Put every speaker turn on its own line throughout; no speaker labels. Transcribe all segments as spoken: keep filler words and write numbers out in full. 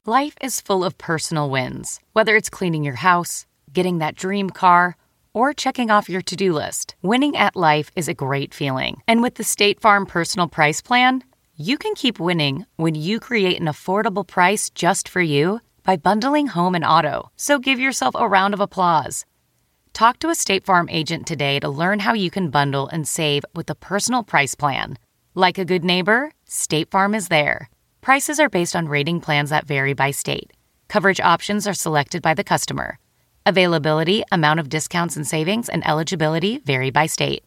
Life is full of personal wins, whether it's cleaning your house, getting that dream car, or checking off your to-do list. Winning at life is a great feeling. And with the State Farm Personal Price Plan, you can keep winning when you create an affordable price just for you by bundling home and auto. So give yourself a round of applause. Talk to a State Farm agent today to learn how you can bundle and save with the Personal Price Plan. Like a good neighbor, State Farm is there. Prices are based on rating plans that vary by state. Coverage options are selected by the customer. Availability, amount of discounts and savings, and eligibility vary by state.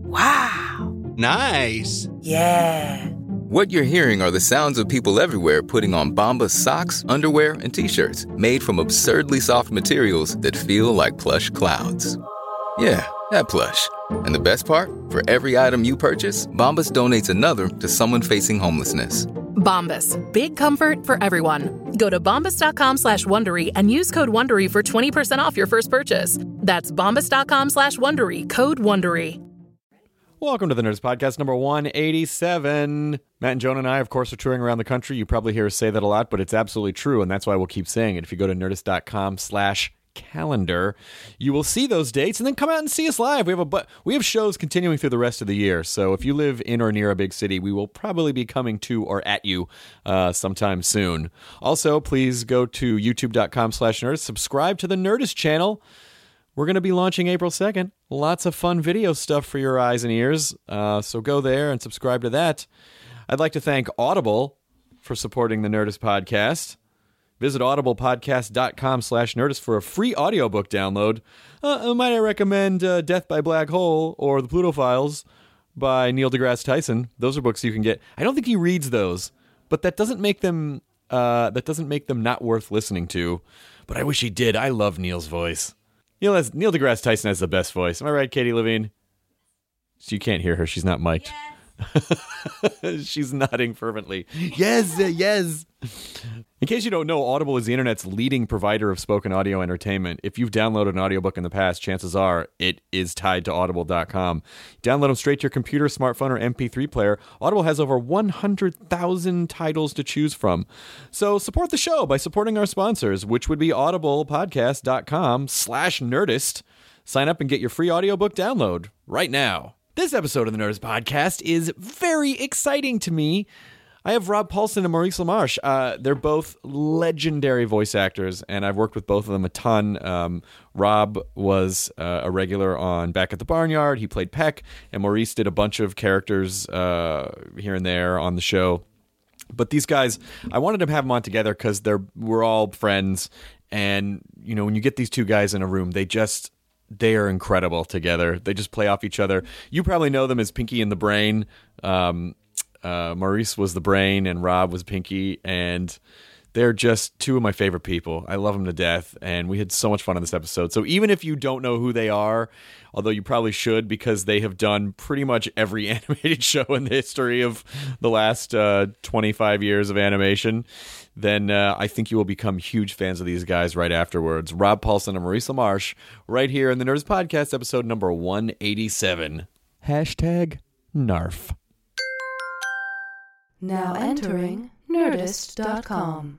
Wow.
Nice.
Yeah.
What you're hearing are the sounds of people everywhere putting on Bombas socks, underwear, and T-shirts made from absurdly soft materials that feel like plush clouds. Yeah, that plush. And the best part? For every item you purchase, Bombas donates another to someone facing homelessness.
Bombas. Big comfort for everyone. Go to bombas.com slash Wondery and use code Wondery for twenty percent off your first purchase. That's bombas.com slash Wondery. Code Wondery.
Welcome to the Nerdist Podcast number one eighty-seven. Matt and Jonah and I, of course, are touring around the country. You probably hear us say that a lot, but it's absolutely true, and that's why we'll keep saying it. If you go to nerdist.com slash calendar, you will see those dates, and then come out and see us live. We have a bu- we have shows continuing through the rest of the year, so if you live in or near a big city, we will probably be coming to or at you uh, sometime soon. Also, please go to youtube.com slash nerdist. Subscribe to the Nerdist channel. We're going to be launching April second. Lots of fun video stuff for your eyes and ears, uh, so go there and subscribe to that. I'd like to thank Audible for supporting the Nerdist Podcast. Visit audiblepodcast.com slash Nerdist for a free audiobook download. Uh, might I recommend uh, Death by Black Hole or The Pluto Files by Neil deGrasse Tyson. Those are books you can get. I don't think he reads those, but that doesn't make them uh, that doesn't make them not worth listening to. But I wish he did. I love Neil's voice. Neil, has, Neil deGrasse Tyson has the best voice. Am I right, Katie Levine? So you can't hear her. She's not mic'd. Yes. She's nodding fervently. Yes, uh, yes. In case you don't know, Audible is the internet's leading provider of spoken audio entertainment. If you've downloaded an audiobook in the past, chances are it is tied to audible dot com. Download them straight to your computer, smartphone, or M P three player. Audible has over one hundred thousand titles to choose from. So support the show by supporting our sponsors, which would be audiblepodcast.com slash nerdist. Sign up and get your free audiobook download right now. This episode of the Nerdist Podcast is very exciting to me. I have Rob Paulsen and Maurice LaMarche. Uh, they're both legendary voice actors, and I've worked with both of them a ton. Um, Rob was uh, a regular on Back at the Barnyard. He played Peck, and Maurice did a bunch of characters uh, here and there on the show. But these guys, I wanted to have them on together because they're we're all friends, and you know when you get these two guys in a room, they just they are incredible together. They just play off each other. You probably know them as Pinky and the Brain. Um, uh, Maurice was the Brain and Rob was Pinky, and they're just two of my favorite people. I love them to death, and we had so much fun on this episode. So even if you don't know who they are, although you probably should because they have done pretty much every animated show in the history of the last uh, twenty-five years of animation, then uh, I think you will become huge fans of these guys right afterwards. Rob Paulsen and Maurice LaMarche right here in the Nerdist Podcast, episode number one eighty-seven. Hashtag Narf.
Now entering nerdist dot com.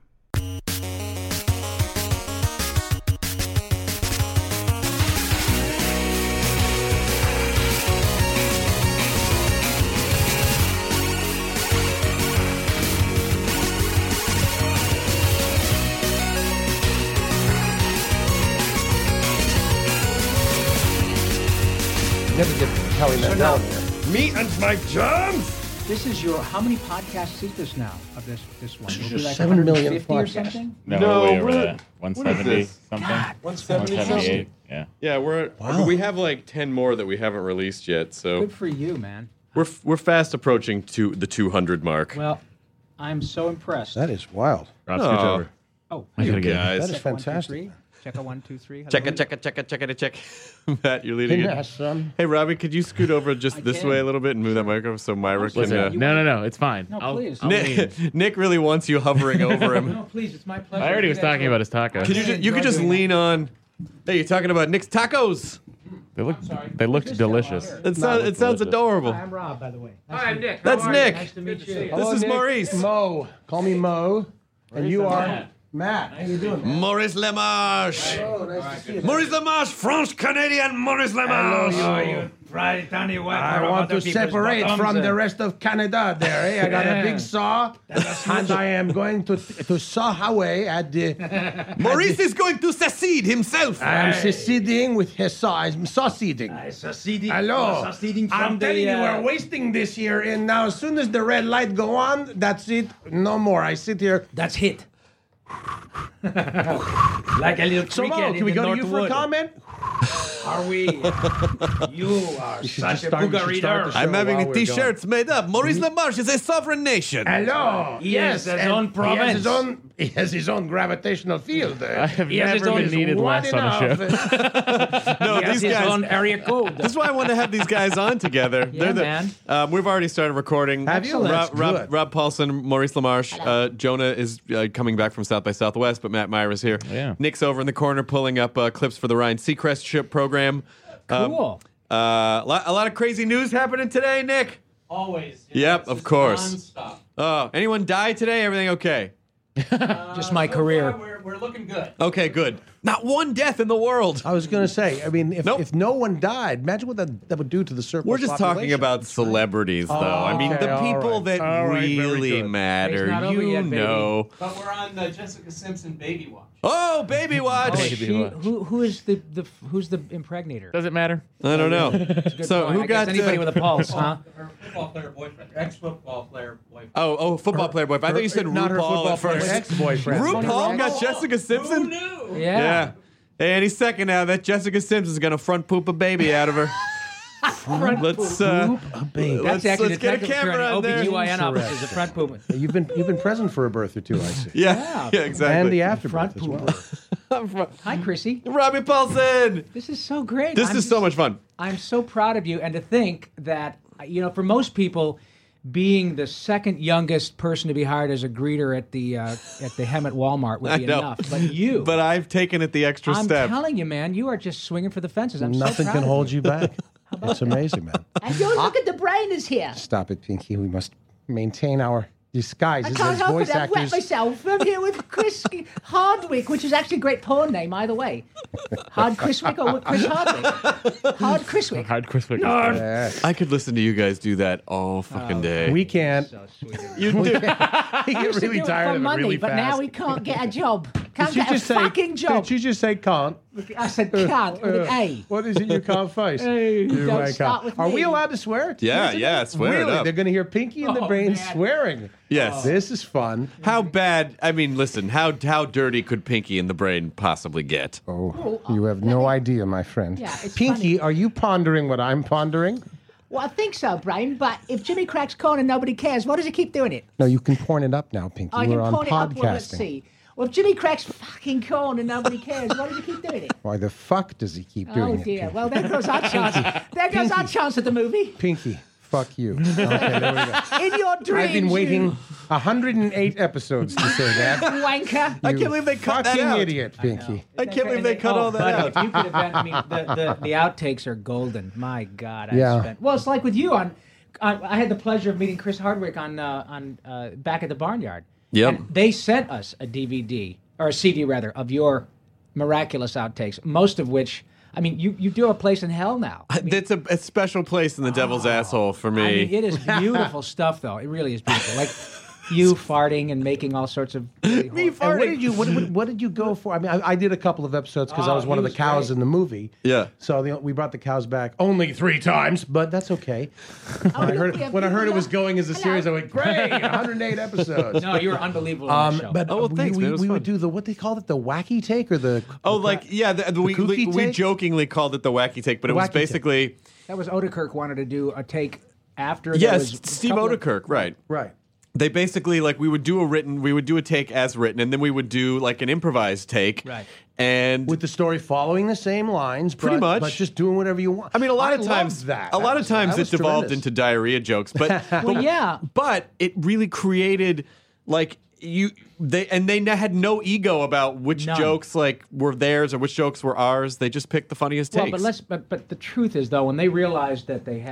Never get Howie Mandel here.
Me and my germs!
This is your, how many podcasts is this now of this this one?
This
Will
is
be like
seven million
one hundred fifty or
podcasts.
something?
No,
No,
way over
we're
that.
at-
one
what is
seventy
this?
something.
one seventy
one seventy-eight. Yeah.
Yeah, we're
Wow.
we have like ten more that we haven't released yet, so
Good for you, man.
we're we're fast approaching to the two hundred mark.
Well, I'm so impressed.
That is wild.
Rob,
Oh.
scooch over.
oh,
I gotta get
guys.
That is
check one, two,
fantastic.
three. Check a one, two, three.
Check
Hello?
it, check it, check it, check it, check. Matt, you're
Hey,
leading it.
Matt, son.
Hey, Robbie, could you scoot over just
I
this
can.
way a little bit and move that microphone so Myra can...
Listen,
Uh,
You
no, no,
want-
no, it's fine.
No,
I'll,
please.
I'll lean.
Nick, Nick really wants you hovering over him.
No, please, it's my pleasure.
I already was
You guys
talking
are-
about his taco.
Could you just, you could just lean on... Hey, you're talking about Nick's tacos.
They look,
sorry.
they looked
Just go
delicious.
out
It, sound, it sounds
delicious.
adorable.
Hi, I'm Rob, by the way. Nice
Hi,
to
I'm
meet-
Nick.
That's
How are you?
Nick.
Nice to meet you.
This
Hello,
is
Nick.
Maurice.
Mo. Call me Mo. And you are
Matt.
Matt, how you doing? Man?
Maurice LaMarche.
Oh, nice to see you.
Maurice LaMarche, French Canadian Maurice
Hello,
LaMarche.
you, you try tiny wipe
I
from
want
other
to
people's
separate
bottoms,
from
uh,
the rest of Canada there. Eh? I got a big saw, and I am going to to saw away at the...
Maurice is going to secede himself.
I am seceding with his saw. I'm succeeding.
uh, seceding,
Hello.
seceding from
I'm
the,
telling you,
uh,
we're wasting this here, and now as soon as the red light go on, that's it. No more. I sit here.
That's hit. Like a little
So,
cricket
Mo,
in
can we
the
go to
North
you for a
Wood.
comment?
Are we? You are
should
such
just
a
start- we
booger
should start
reader.
the show.
I'm having
while
the
we're
t-shirts made up. Maurice LaMarche is a sovereign nation.
Hello.
He
yes,
has his
and
own
He
province.
has his own. He has his own gravitational field. Uh,
I have
He has his
never
own-
been needed
wide
less on a show.
enough.
No,
He has
these
his
guys.
own area code.
This is why I wanted to have these guys on together.
Yeah,
the,
man.
Um, we've already started recording.
Have you?
Rob,
That's
Rob,
good.
Rob Paulson, Maurice LaMarche. Uh, Jonah is uh, coming back from South by Southwest, but Matt Myra's here.
Yeah.
Nick's over in the corner pulling up uh, clips for the Ryan Seacrest ship program. Um,
Cool.
uh, lot, a lot of crazy news happening today, Nick.
Always.
Yep, of course.
Non-stop.
Oh, anyone die today? Everything okay?
Just my
So
career.
far, we're, we're looking good.
Okay, good. Not one death in the world.
I was going to say. I mean, if,
Nope.
if no one died, imagine what that, that would do to the surplus
We're just talking
population.
about celebrities, though. I mean,
okay,
the
all
people
right.
that
All right, very
really
good.
matter.
It's not over
You
yet, baby.
know.
But we're on the Jessica Simpson baby watch.
Oh, baby watch.
Oh,
Baby
she,
watch.
who, who is the, the who's the impregnator?
Does it matter?
I don't know.
Good
So
point.
who
I
got
guess anybody
uh,
with a pulse, huh?
Her football player boyfriend. Ex-football player boyfriend.
Oh, oh, football player boyfriend. I thought you said
not her
RuPaul
football
at first.
player ex-boyfriend.
RuPaul got Jessica Simpson?
Who knew?
Yeah.
Yeah. Hey, any second now, that Jessica Simpson's gonna front poop a baby out of her. Let's uh,
a baby.
let's,
That's actually
let's
the
get a
technical term.
camera on
O B G Y N
there.
office is a front poop.
You've been you've been present for a birth or two, I see.
Yeah, yeah, exactly.
And the afterbirth
Front
as well.
pooper. Hi, Chrissy.
Robbie Paulson.
This is so great.
This
I'm
is so
just-
much fun.
I'm so proud of you, and to think that, you know, for most people, being the second youngest person to be hired as a greeter at the uh, at the Hem at Walmart would
I
be
know.
enough. But you,
But I've taken it the extra
I'm
step.
telling you, man, you are just swinging for the fences. I'm
Nothing
so proud
can
of
hold
you.
you back. It's amazing, man.
And you look at the brain is here.
Stop it, Pinky. We must maintain our disguises
I can't
as
help
voice
it. I've wet
actors.
myself. I'm here with Chris Hardwick, which is actually a great porn name, either way. Hard Chriswick or Chris Hardwick? Hard Chriswick.
Hard quiz quick.
Yes.
I could listen to you guys do that all fucking day.
We can't.
So sweet.
you do.
We
He
get
used to
really
do it
tired
for
of
money,
it really
but
fast.
now he can't get a job. Can't
Did you
get a
just say?
fucking job.
Did you just say can't?
I said can't with an A.
What is it you can't face?
Hey,
You
don't
like
start
how-
with
Are
me.
we allowed to swear?
Yeah, yeah, swear it
Really?
up.
They're going to hear Pinky in the
Oh,
brain
man.
swearing.
Yes.
This is fun.
How bad? I mean, listen. How how dirty could Pinky in the brain possibly get?
Oh, you have no idea, my friend.
Yeah, it's
Pinky,
funny.
are you pondering what I'm pondering?
Well, I think so, Brian, but if Jimmy cracks corn and nobody cares, why does he keep doing it?
No, you can porn it up now, Pinky.
I
We're
can
on
point it up. Well, let's
podcasting.
see. Well, if Jimmy cracks fucking corn and nobody cares, why does he keep doing it?
Why the fuck does he keep doing
Oh,
it?
dear.
Pinky?
Well, there goes our chance. There goes our chance at the movie.
Pinky, fuck you. Okay, there we go.
In your dreams,
I've been waiting
you
one hundred eight episodes to say that.
wanker.
I
You
can't believe they cut that
fucking
out.
idiot, Pinky.
I can't believe they cut
Oh,
all that
buddy,
out.
If you could have been, I mean, the, the, the outtakes are golden. My God, I
Yeah.
spent. Well, it's like with you on. on I had the pleasure of meeting Chris Hardwick on uh, on uh, back at the Barnyard.
Yep.
And they sent us a D V D or a C D rather of your miraculous outtakes, most of which. I mean, you, you do a place in hell now. I mean,
It's a, a special place in the devil's asshole for me.
I mean, it is beautiful stuff, though. It really is beautiful. Like you farting and making all sorts of. Really
Me
horrible-
And what did you what, what, what did you go for? I mean, I, I did a couple of episodes because I
Oh,
was one
he
of the
was
cows
great.
in the movie.
Yeah.
So the, we brought the cows back only three times, but that's okay. when I
look,
heard
we have
when I heard it was
people-
going as a
Hello.
series, I went great, one hundred eight episodes.
No, you were unbelievable on
Um,
the show.
but
Oh, well,
we,
thanks,
we,
man. It was
we
fun.
would do the what they called it, the wacky take or the
Oh,
the
like yeah, the, the, we,
kooky
we we
take?
jokingly called it the wacky take, but
The
it was
wacky take.
basically
That was Odekirk wanted to do a take after. there
yes,
was a
Steve
couple of-
Odekirk, right?
right.
They basically like we would do a written, we would do a take as written, and then we would do like an improvised take,
Right.
And
With the story following the same lines,
Pretty
but,
much.
but just doing whatever you want.
I mean, a lot
I
of times,
loved that.
a
That
lot
was-
of times
that
it
was
devolved
tremendous.
into diarrhea jokes, but
Well, yeah.
but it really created like you they and they n- had no ego about which
None.
jokes like were theirs or which jokes were ours. They just picked the funniest takes.
Well, but let's. But but the truth is, though, when they realized that they had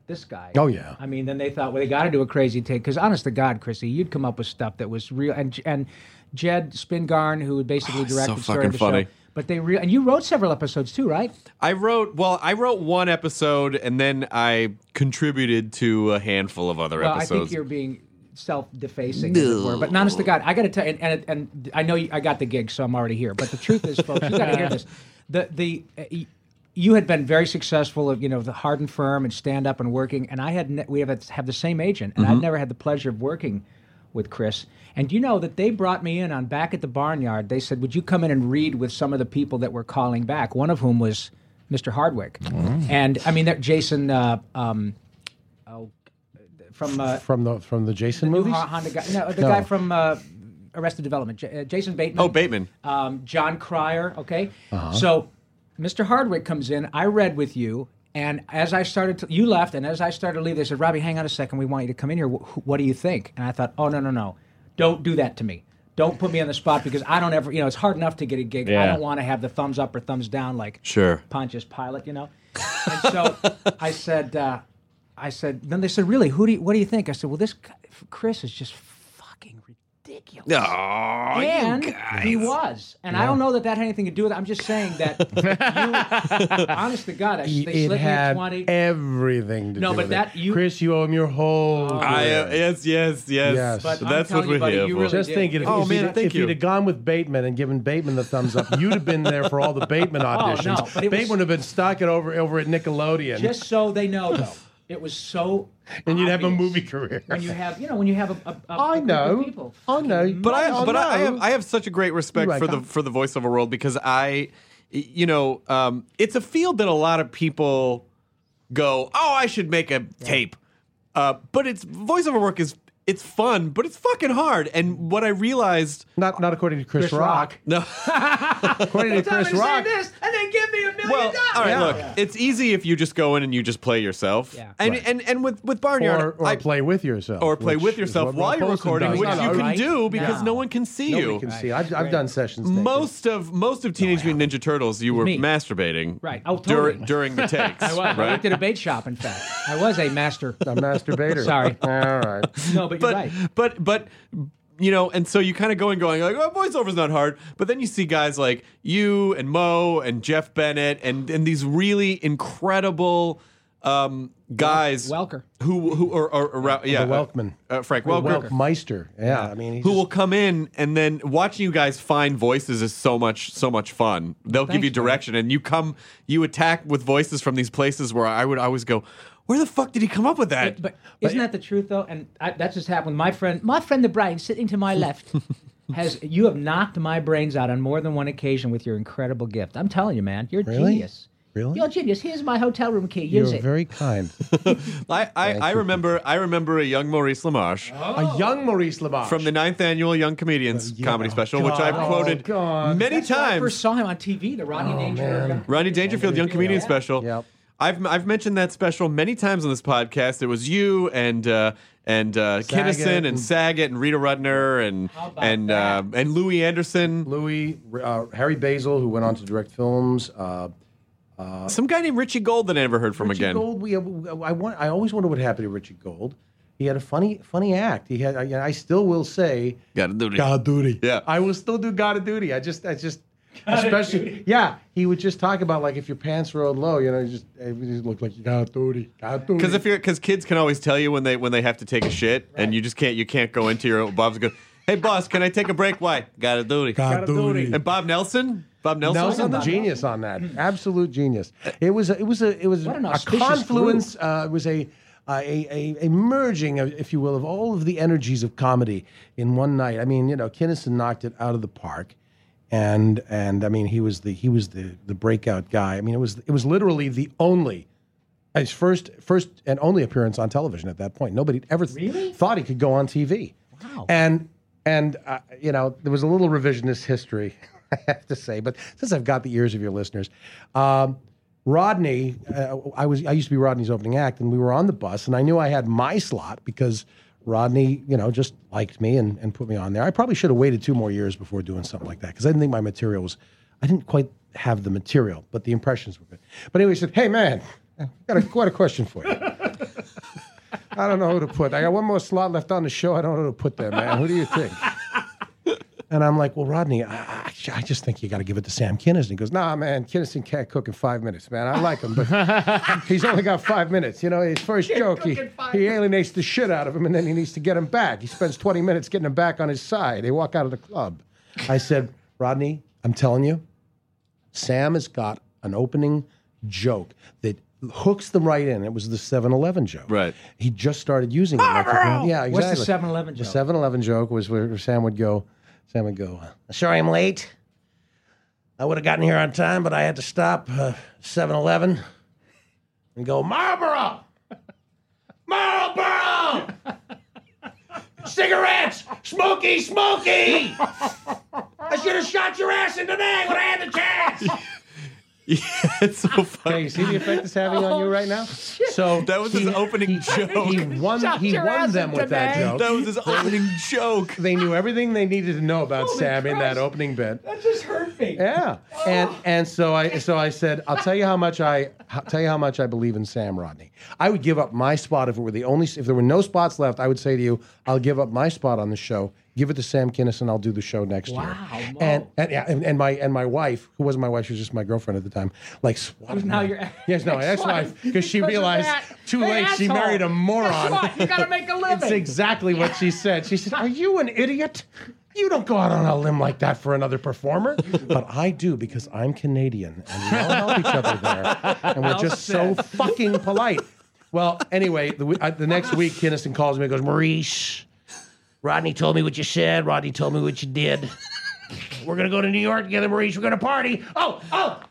this guy.
Oh, yeah.
I mean, then they thought, well, they got to do a crazy take because, honest to God, Chrissy, you'd come up with stuff that was real. And and Jed Spingarn, who basically directed,
so
started
fucking
the
funny.
show. But they re- and you wrote several episodes too, right?
I wrote well. I wrote one episode, and then I contributed to a handful of other
Well,
episodes.
I think you're being self-defacing, as it were. But honest to God, I got to tell you, and, and, and I know you, I got the gig, so I'm already here. But the truth is, folks, you got to hear this. The the uh, y- you had been very successful, you know, the Hard and Firm and stand up and working, and I had ne- we have a, have the same agent, and I've never had the pleasure of working with Chris. And you know that they brought me in on Back at the Barnyard. They said, would you come in and read with some of the people that were calling back, one of whom was Mister Hardwick. And, I mean, that Jason, uh, um, oh, from... Uh,
From the from the Jason
the new
movies?
Ho- Honda guy. No, the
No.
guy from uh, Arrested Development, J- uh, Jason Bateman.
Oh, Bateman.
Um, John Cryer, okay?
Uh-huh.
So Mister Hardwick comes in. I read with you. And as I started to, you left, and as I started to leave, they said, Robbie, hang on a second. We want you to come in here. Wh- what do you think? And I thought, oh, no, no, no. Don't do that to me. Don't put me on the spot because I don't ever, you know, it's hard enough to get a gig. I
Yeah.
don't want to have the thumbs up or thumbs down like
Sure.
Pontius Pilate, you know? And so I said, uh, I said, then they said, really, who do you, what do you think? I said, well, this guy, Chris is just fucking ridiculous.
Oh,
And he was. And I don't know that that had anything to do with it. I'm just saying that you, honest to God, I, they
It
slipped me
had
at twenty.
everything to
No,
do
but
with
that
it.
you-
Chris, you owe him your whole
I,
career.
uh, yes, yes, yes.
Yes.
But I'm
That's
telling
what
you,
we're
buddy,
here
you
for.
really
Just
did.
thinking, if,
Oh,
if,
man,
you'd,
thank
if
you.
you'd have gone with Bateman and given Bateman the thumbs up, you'd have been there for all the Bateman auditions.
no, but it was-
Bateman would have been stuck it over over at Nickelodeon,
Just so they know, though, it was so
and you'd have a
obvious
movie career.
when you have, you know, when you have a, a, a
I
a group
know.
of people.
I know.
But I,
Oh,
but I, I
no.
have, I have such a great respect
You're
for
right,
the
Tom.
for the voiceover world because I, you know, um, it's a field that a lot of people go, oh, I should make a tape, uh, but it's voiceover work is it's fun, but it's fucking hard. And what I realized,
Not not according to Chris,
Chris
Rock.
Rock.
no.
According to Chris Rock.
this, and then give me a million
Well, all right,
Yeah.
look, it's easy if you just go in and you just play yourself.
Yeah.
And,
Right.
and and with with Barnyard,
Or, or
I-
play with yourself.
or play
which
with
is
yourself
what
while
Rob
you're
Paulson
recording,
does.
which
No,
you can
right?
do because
No.
no one can see
Nobody
you.
can see. I've, I've done sessions. taken.
Most of most of Teenage Mutant Ninja Turtles, you were
me.
masturbating,
Right. Oh,
dur-
totally.
during the takes,
I was. I
right?
worked at a bait shop, in fact. I was a master.
a masturbator.
Sorry.
All right.
No, but you're
but
right.
but but you know, and so you kind of go and going like, oh, voiceover's not hard. But then you see guys like you and Mo and Jeff Bennett and and these really incredible um, guys
Welker.
who who are, are around, yeah,
The Welkman.
uh, uh, Frank Welker.
Welkmeister. Yeah, I mean, he's
Who will come in and then watching you guys find voices is so much so much fun. They'll give
Thanks,
you
man.
direction and you come you attack with voices from these places where I would always go, where the fuck did he come up with that?
But isn't that the truth, though? And I, that just happened. My friend, my friend, the brain, sitting to my left, has you have knocked my brains out on more than one occasion with your incredible gift. I'm telling you, man, you're a
Really?
genius.
Really?
You're a genius. Here's my hotel room key. Use
You're
it.
very kind.
I, I, I remember I remember a young Maurice LaMarche
A young Maurice LaMarche.
from the ninth annual Young Comedians
yeah.
comedy special, which
God.
I've
Oh,
quoted
God.
many
That's when I
times.
first saw him on T V, the Rodney Danger.
Rodney Dangerfield Young Comedian special.
Yep.
I've I've mentioned that special many times on this podcast. It was you and uh, and uh, Kinnison and,
and-
Saget and Rita Rudner and
about
and uh, and Louis Anderson.
Louis, uh, Harry Basil, who went on to direct films. Uh,
Some guy named Richie Gold that I never heard from
Richie
again.
Gold. We, I, want, I always wonder what happened to Richie Gold. He had a funny, funny act. He had. I, I still will say,
Got a duty.
God duty.
Yeah.
I will still do God of duty. I just, I just, especially, yeah. He would just talk about like if your pants rode low, you know, you just, it just looked like you got duty, God duty.
Because if you're because kids can always tell you when they when they have to take a shit and you just can't you can't go into your Bob's go. Hey boss, can I take a break? Why? Got a duty.
God duty.
And Bob Nelson. Bob Nelson. was on
Nelson,
that?
genius on that, absolute genius. It was, a, it was a, it was
What an
a
auspicious
confluence. Uh, it was a, uh, a, a, a merging, of, if you will, of all of the energies of comedy in one night. I mean, you know, Kinnison knocked it out of the park, and and I mean, he was the he was the the breakout guy. I mean, it was it was literally the only. His first, first and only appearance on television at that point. Nobody ever th-
Really?
thought he could go on T V.
Wow.
And and uh, you know, there was a little revisionist history, I have to say. But since I've got the ears of your listeners, um, Rodney, uh, I was I used to be Rodney's opening act, and we were on the bus, and I knew I had my slot because Rodney, you know, just liked me and, and put me on there. I probably should have waited two more years before doing something like that because I didn't think my material was. I didn't quite have the material, but the impressions were good. But anyway, he said, "Hey man, I got a, quite a question for you." I don't know who to put. I got one more slot left on the show. I don't know who to put there, man. Who do you think? And I'm like, well, Rodney, I, I, I just think you got to give it to Sam Kinison. He goes, nah, man, Kinison can't cook in five minutes, man. I like him, but he's only got five minutes. You know, his first joke, he, he alienates the shit out of him, and then he needs to get him back. He spends twenty minutes getting him back on his side. They walk out of the club. I said, Rodney, I'm telling you, Sam has got an opening joke that hooks them right in. It was the seven eleven joke.
Right.
He just started using it. Like, yeah, exactly.
What's the seven eleven joke?
The seven eleven joke was where Sam would go, Sam would go, sorry I'm late. I would have gotten here on time, but I had to stop uh, seven eleven and go, Marlboro! Marlboro! Cigarettes! Smoky, smoky! I should have shot your ass in the neck when I had the chance!
Yeah, it's so funny.
Okay, you see the effect it's having on you right now? So
That was his opening joke.
He won,
Shot
he
your
won
ass
them
into
with that
me.
joke.
That was his opening joke.
They knew everything they needed to know about
Holy
Sam in that
Christ.
opening bit.
That just hurt me.
Yeah, and and so I so I said, I'll tell you how much I I'll tell you how much I believe in Sam, Rodney. I would give up my spot if it were the only if there were no spots left. I would say to you, I'll give up my spot on the show. Give it to Sam Kinison. I'll do the show next
Wow,
year.
Mo.
And and, yeah, and and my and my wife, who wasn't my wife, she was just my girlfriend at the time. Like swallowed
now
my-
your
yes, no, ex-wife, because she
Because of
realized
that.
too
Hey,
late she
asshole.
married a moron.
Guess what? You gotta make a living.
It's exactly what she said. She said, "Are you an idiot? You don't go out on a limb like that for another performer." But I do because I'm Canadian and we all help each other there, and we're
Well
just
said.
so fucking polite. Well, anyway, the, uh, the next week, Kinison calls me and goes, Maurice, Rodney told me what you said. Rodney told me what you did. We're going to go to New York together, Maurice. We're going to party. Oh, oh,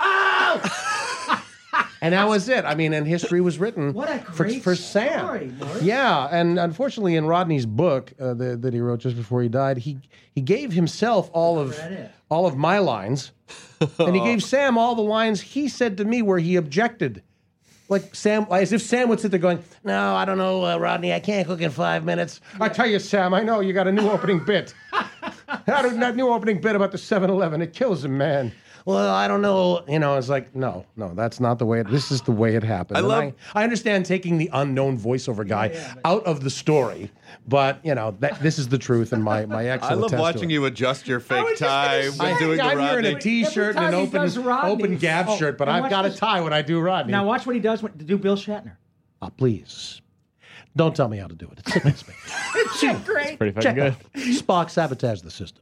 oh! And that was it. I mean, and history was written
What a
for,
great
for Sam.
story, Maurice.
Yeah, and unfortunately, in Rodney's book uh, the, that he wrote just before he died, he he gave himself all of
Credit.
all of my lines, and he gave Sam all the lines he said to me where he objected. Like Sam, as if Sam would sit there going, "No, I don't know, uh, Rodney. I can't cook in five minutes." I tell you, Sam, I know you got a new opening bit. that, that new opening bit about the seven eleven, it kills him, man. Well, I don't know. You know, it's like, no, no, that's not the way it, this is the way it happened.
I
And
love-
I, I understand taking the unknown voiceover guy out of the story, but, you know, that, this is the truth, and my, my ex
I
will
love
attest to
watching
it.
you adjust your
I
fake
was just gonna
tie
say,
when doing the
I'm wearing
Rodney.
a T-shirt
Every
and
time
an
he
open,
does Rodney-
open Gap
Oh,
shirt, but
and
I've
watch
got a
this.
tie when I do Rodney.
Now watch what he does when, to do Bill Shatner.
Ah, please. Don't tell me how to do it. It's against me.
It's great.
Pretty fucking good.
Spock sabotaged the system.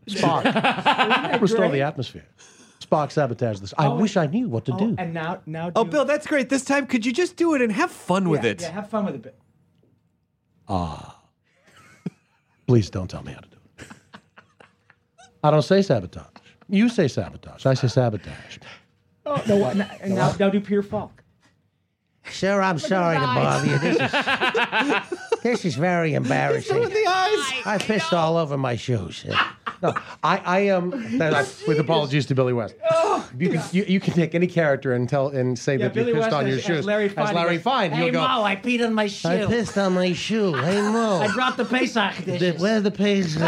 Spock restore the atmosphere. Spock sabotaged this. I
Oh,
wish I knew what to
Oh,
do.
and now, now.
Oh,
do-
Bill, that's great. This time, could you just do it and have fun with
yeah,
it?
Yeah, have fun with it. Bill.
Please don't tell me how to do it. I don't say sabotage. You say sabotage. I say sabotage.
Oh, no, what? Now, and now, now do Peter Falk.
Sir, I'm sorry to bother you. This is, this is very embarrassing.
the eyes.
I pissed all over my shoes. No, I, I am. Um, with apologies to Billy West. You can you, you can take any character and tell and say
Yeah,
that
Billy
you pissed
West
on your
as-
shoes.
as Larry Fine,
As
he
Larry
goes,
Fine,
"Hey,
he'll go.
Mo, I peed on my shoe.
I pissed on my shoe. Hey Mo.
I dropped the Pesach dishes.
Where's the page?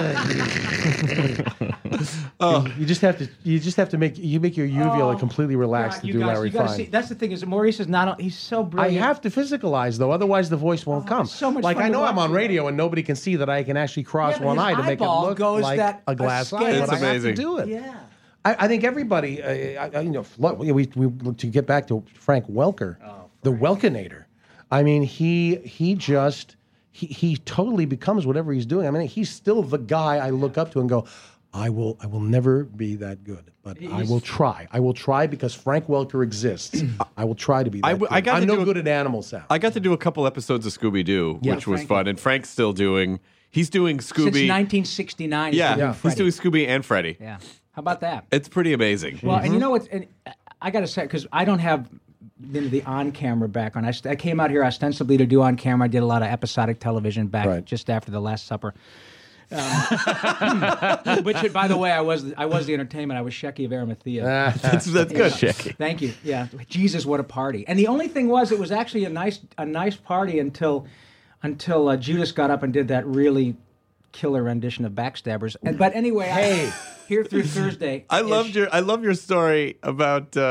oh, you just have to. You just have to make. You make your uvula
Oh,
completely relaxed
God,
to
you
do
guys,
Larry
you gotta
Fine.
see, that's the thing is Maurice is not. He's so
I
brilliant.
have to physicalize though, otherwise the voice won't come.
it's so much
like
fun
I
to
know I'm
watch
on
you.
radio and nobody can see that I can actually cross
Yeah, but
one
his
eye to make it
eyeball
look
goes
like
that
a glass
escape.
eye.
It's
But I have
amazing.
to do it.
Yeah.
I, I think everybody, uh, I, you know, look, we, we to get back to Frank Welker, the Welkinator. I mean, he he just he he totally becomes whatever he's doing. I mean, he's still the guy I look up to and go, I will I will never be that good, but I will try. I will try because Frank Welker exists. I will try to be that
I w-
good.
I got
I'm
to
no
do a-
good at animal sound.
I got to do a couple episodes of Scooby Doo,
Yeah.
which was
Frankie.
fun, and Frank's still doing. He's doing Scooby.
Since nineteen sixty-nine. he's
yeah,
been doing
he's
Freddy.
doing Scooby and Freddy.
Yeah. How about that?
It's pretty amazing.
Well, and you know what? And I got to say, because I don't have the, the on-camera background. I, st- I came out here ostensibly to do on-camera. I did a lot of episodic television back
Right.
just after the Last Supper. Um, which, by the way, I was I was the entertainment. I was Shecky of Arimathea.
that's that's good.
Thank you. Yeah. Jesus, what a party! And the only thing was, it was actually a nice a nice party until until uh, Judas got up and did that really killer rendition of Backstabbers. And, but anyway,
Hey.
I, here through Thursday.
I loved your I love your story about uh,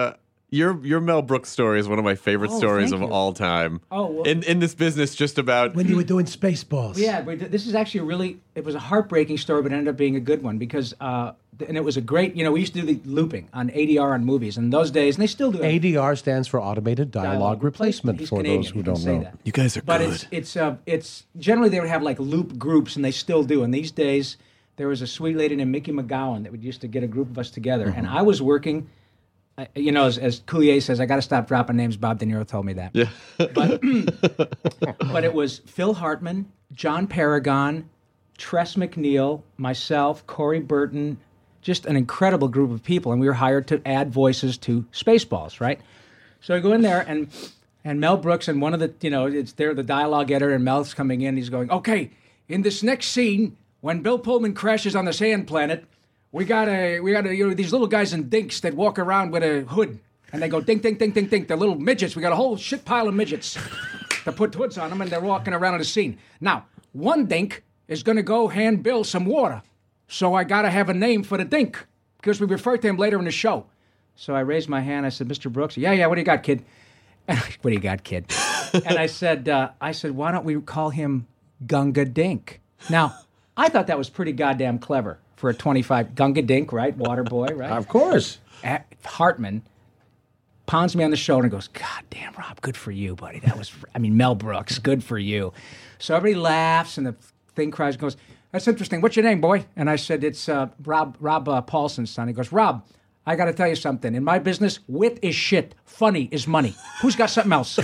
Your your Mel Brooks story is one of my favorite
Oh,
stories
thank
of
you.
all time.
Oh, well-
in in this business, just about
When you were doing Spaceballs.
Yeah, we did- this is actually a really, it was a heartbreaking story, but it ended up being a good one because, uh, th- and it was a great, you know, we used to do the looping on A D R on movies in those days, and they still do it.
A D R stands for Automated Dialogue,
Dialogue
Replacement,
He's
for
Canadian,
those who
you
don't
can say
know.
that.
you guys are
But
good.
it's it's uh, it's generally they would have like loop groups, and they still do. And these days, there was a sweet lady named Mickey McGowan that would used to get a group of us together, and I was working. Uh, you know, as, as Coulier says, I got to stop dropping names. Bob De Niro told me that.
Yeah.
But, but it was Phil Hartman, John Paragon, Tress McNeil, myself, Corey Burton, just an incredible group of people, and we were hired to add voices to Spaceballs, right? So I go in there, and and Mel Brooks and one of the, you know, it's there, the dialogue editor, and Mel's coming in. He's going, okay, in this next scene, when Bill Pullman crashes on the sand planet, we got a, we got a, you know, these little guys in dinks that walk around with a hood, and they go dink, dink, dink, dink, dink. They're little midgets. We got a whole shit pile of midgets to put hoods on them, and they're walking around in the scene. Now, one dink is going to go hand Bill some water, so I got to have a name for the dink because we refer to him later in the show. So I raised my hand. I said, Mister Brooks, yeah, yeah, what do you got, kid? What do you got, kid? And I said, uh, I said, why don't we call him Gunga Dink? Now, I thought that was pretty goddamn clever for a twenty-five Gunga Dink, right? Water boy, right?
Of course.
A- Hartman pounds me on the shoulder and goes, God damn, Rob, good for you, buddy. That was, I mean, Mel Brooks, good for you. So everybody laughs and the thing cries and goes, that's interesting. What's your name, boy? And I said, it's uh, Rob Rob uh, Paulson's son. He goes, Rob, I got to tell you something. In my business, wit is shit. Funny is money. Who's got something else?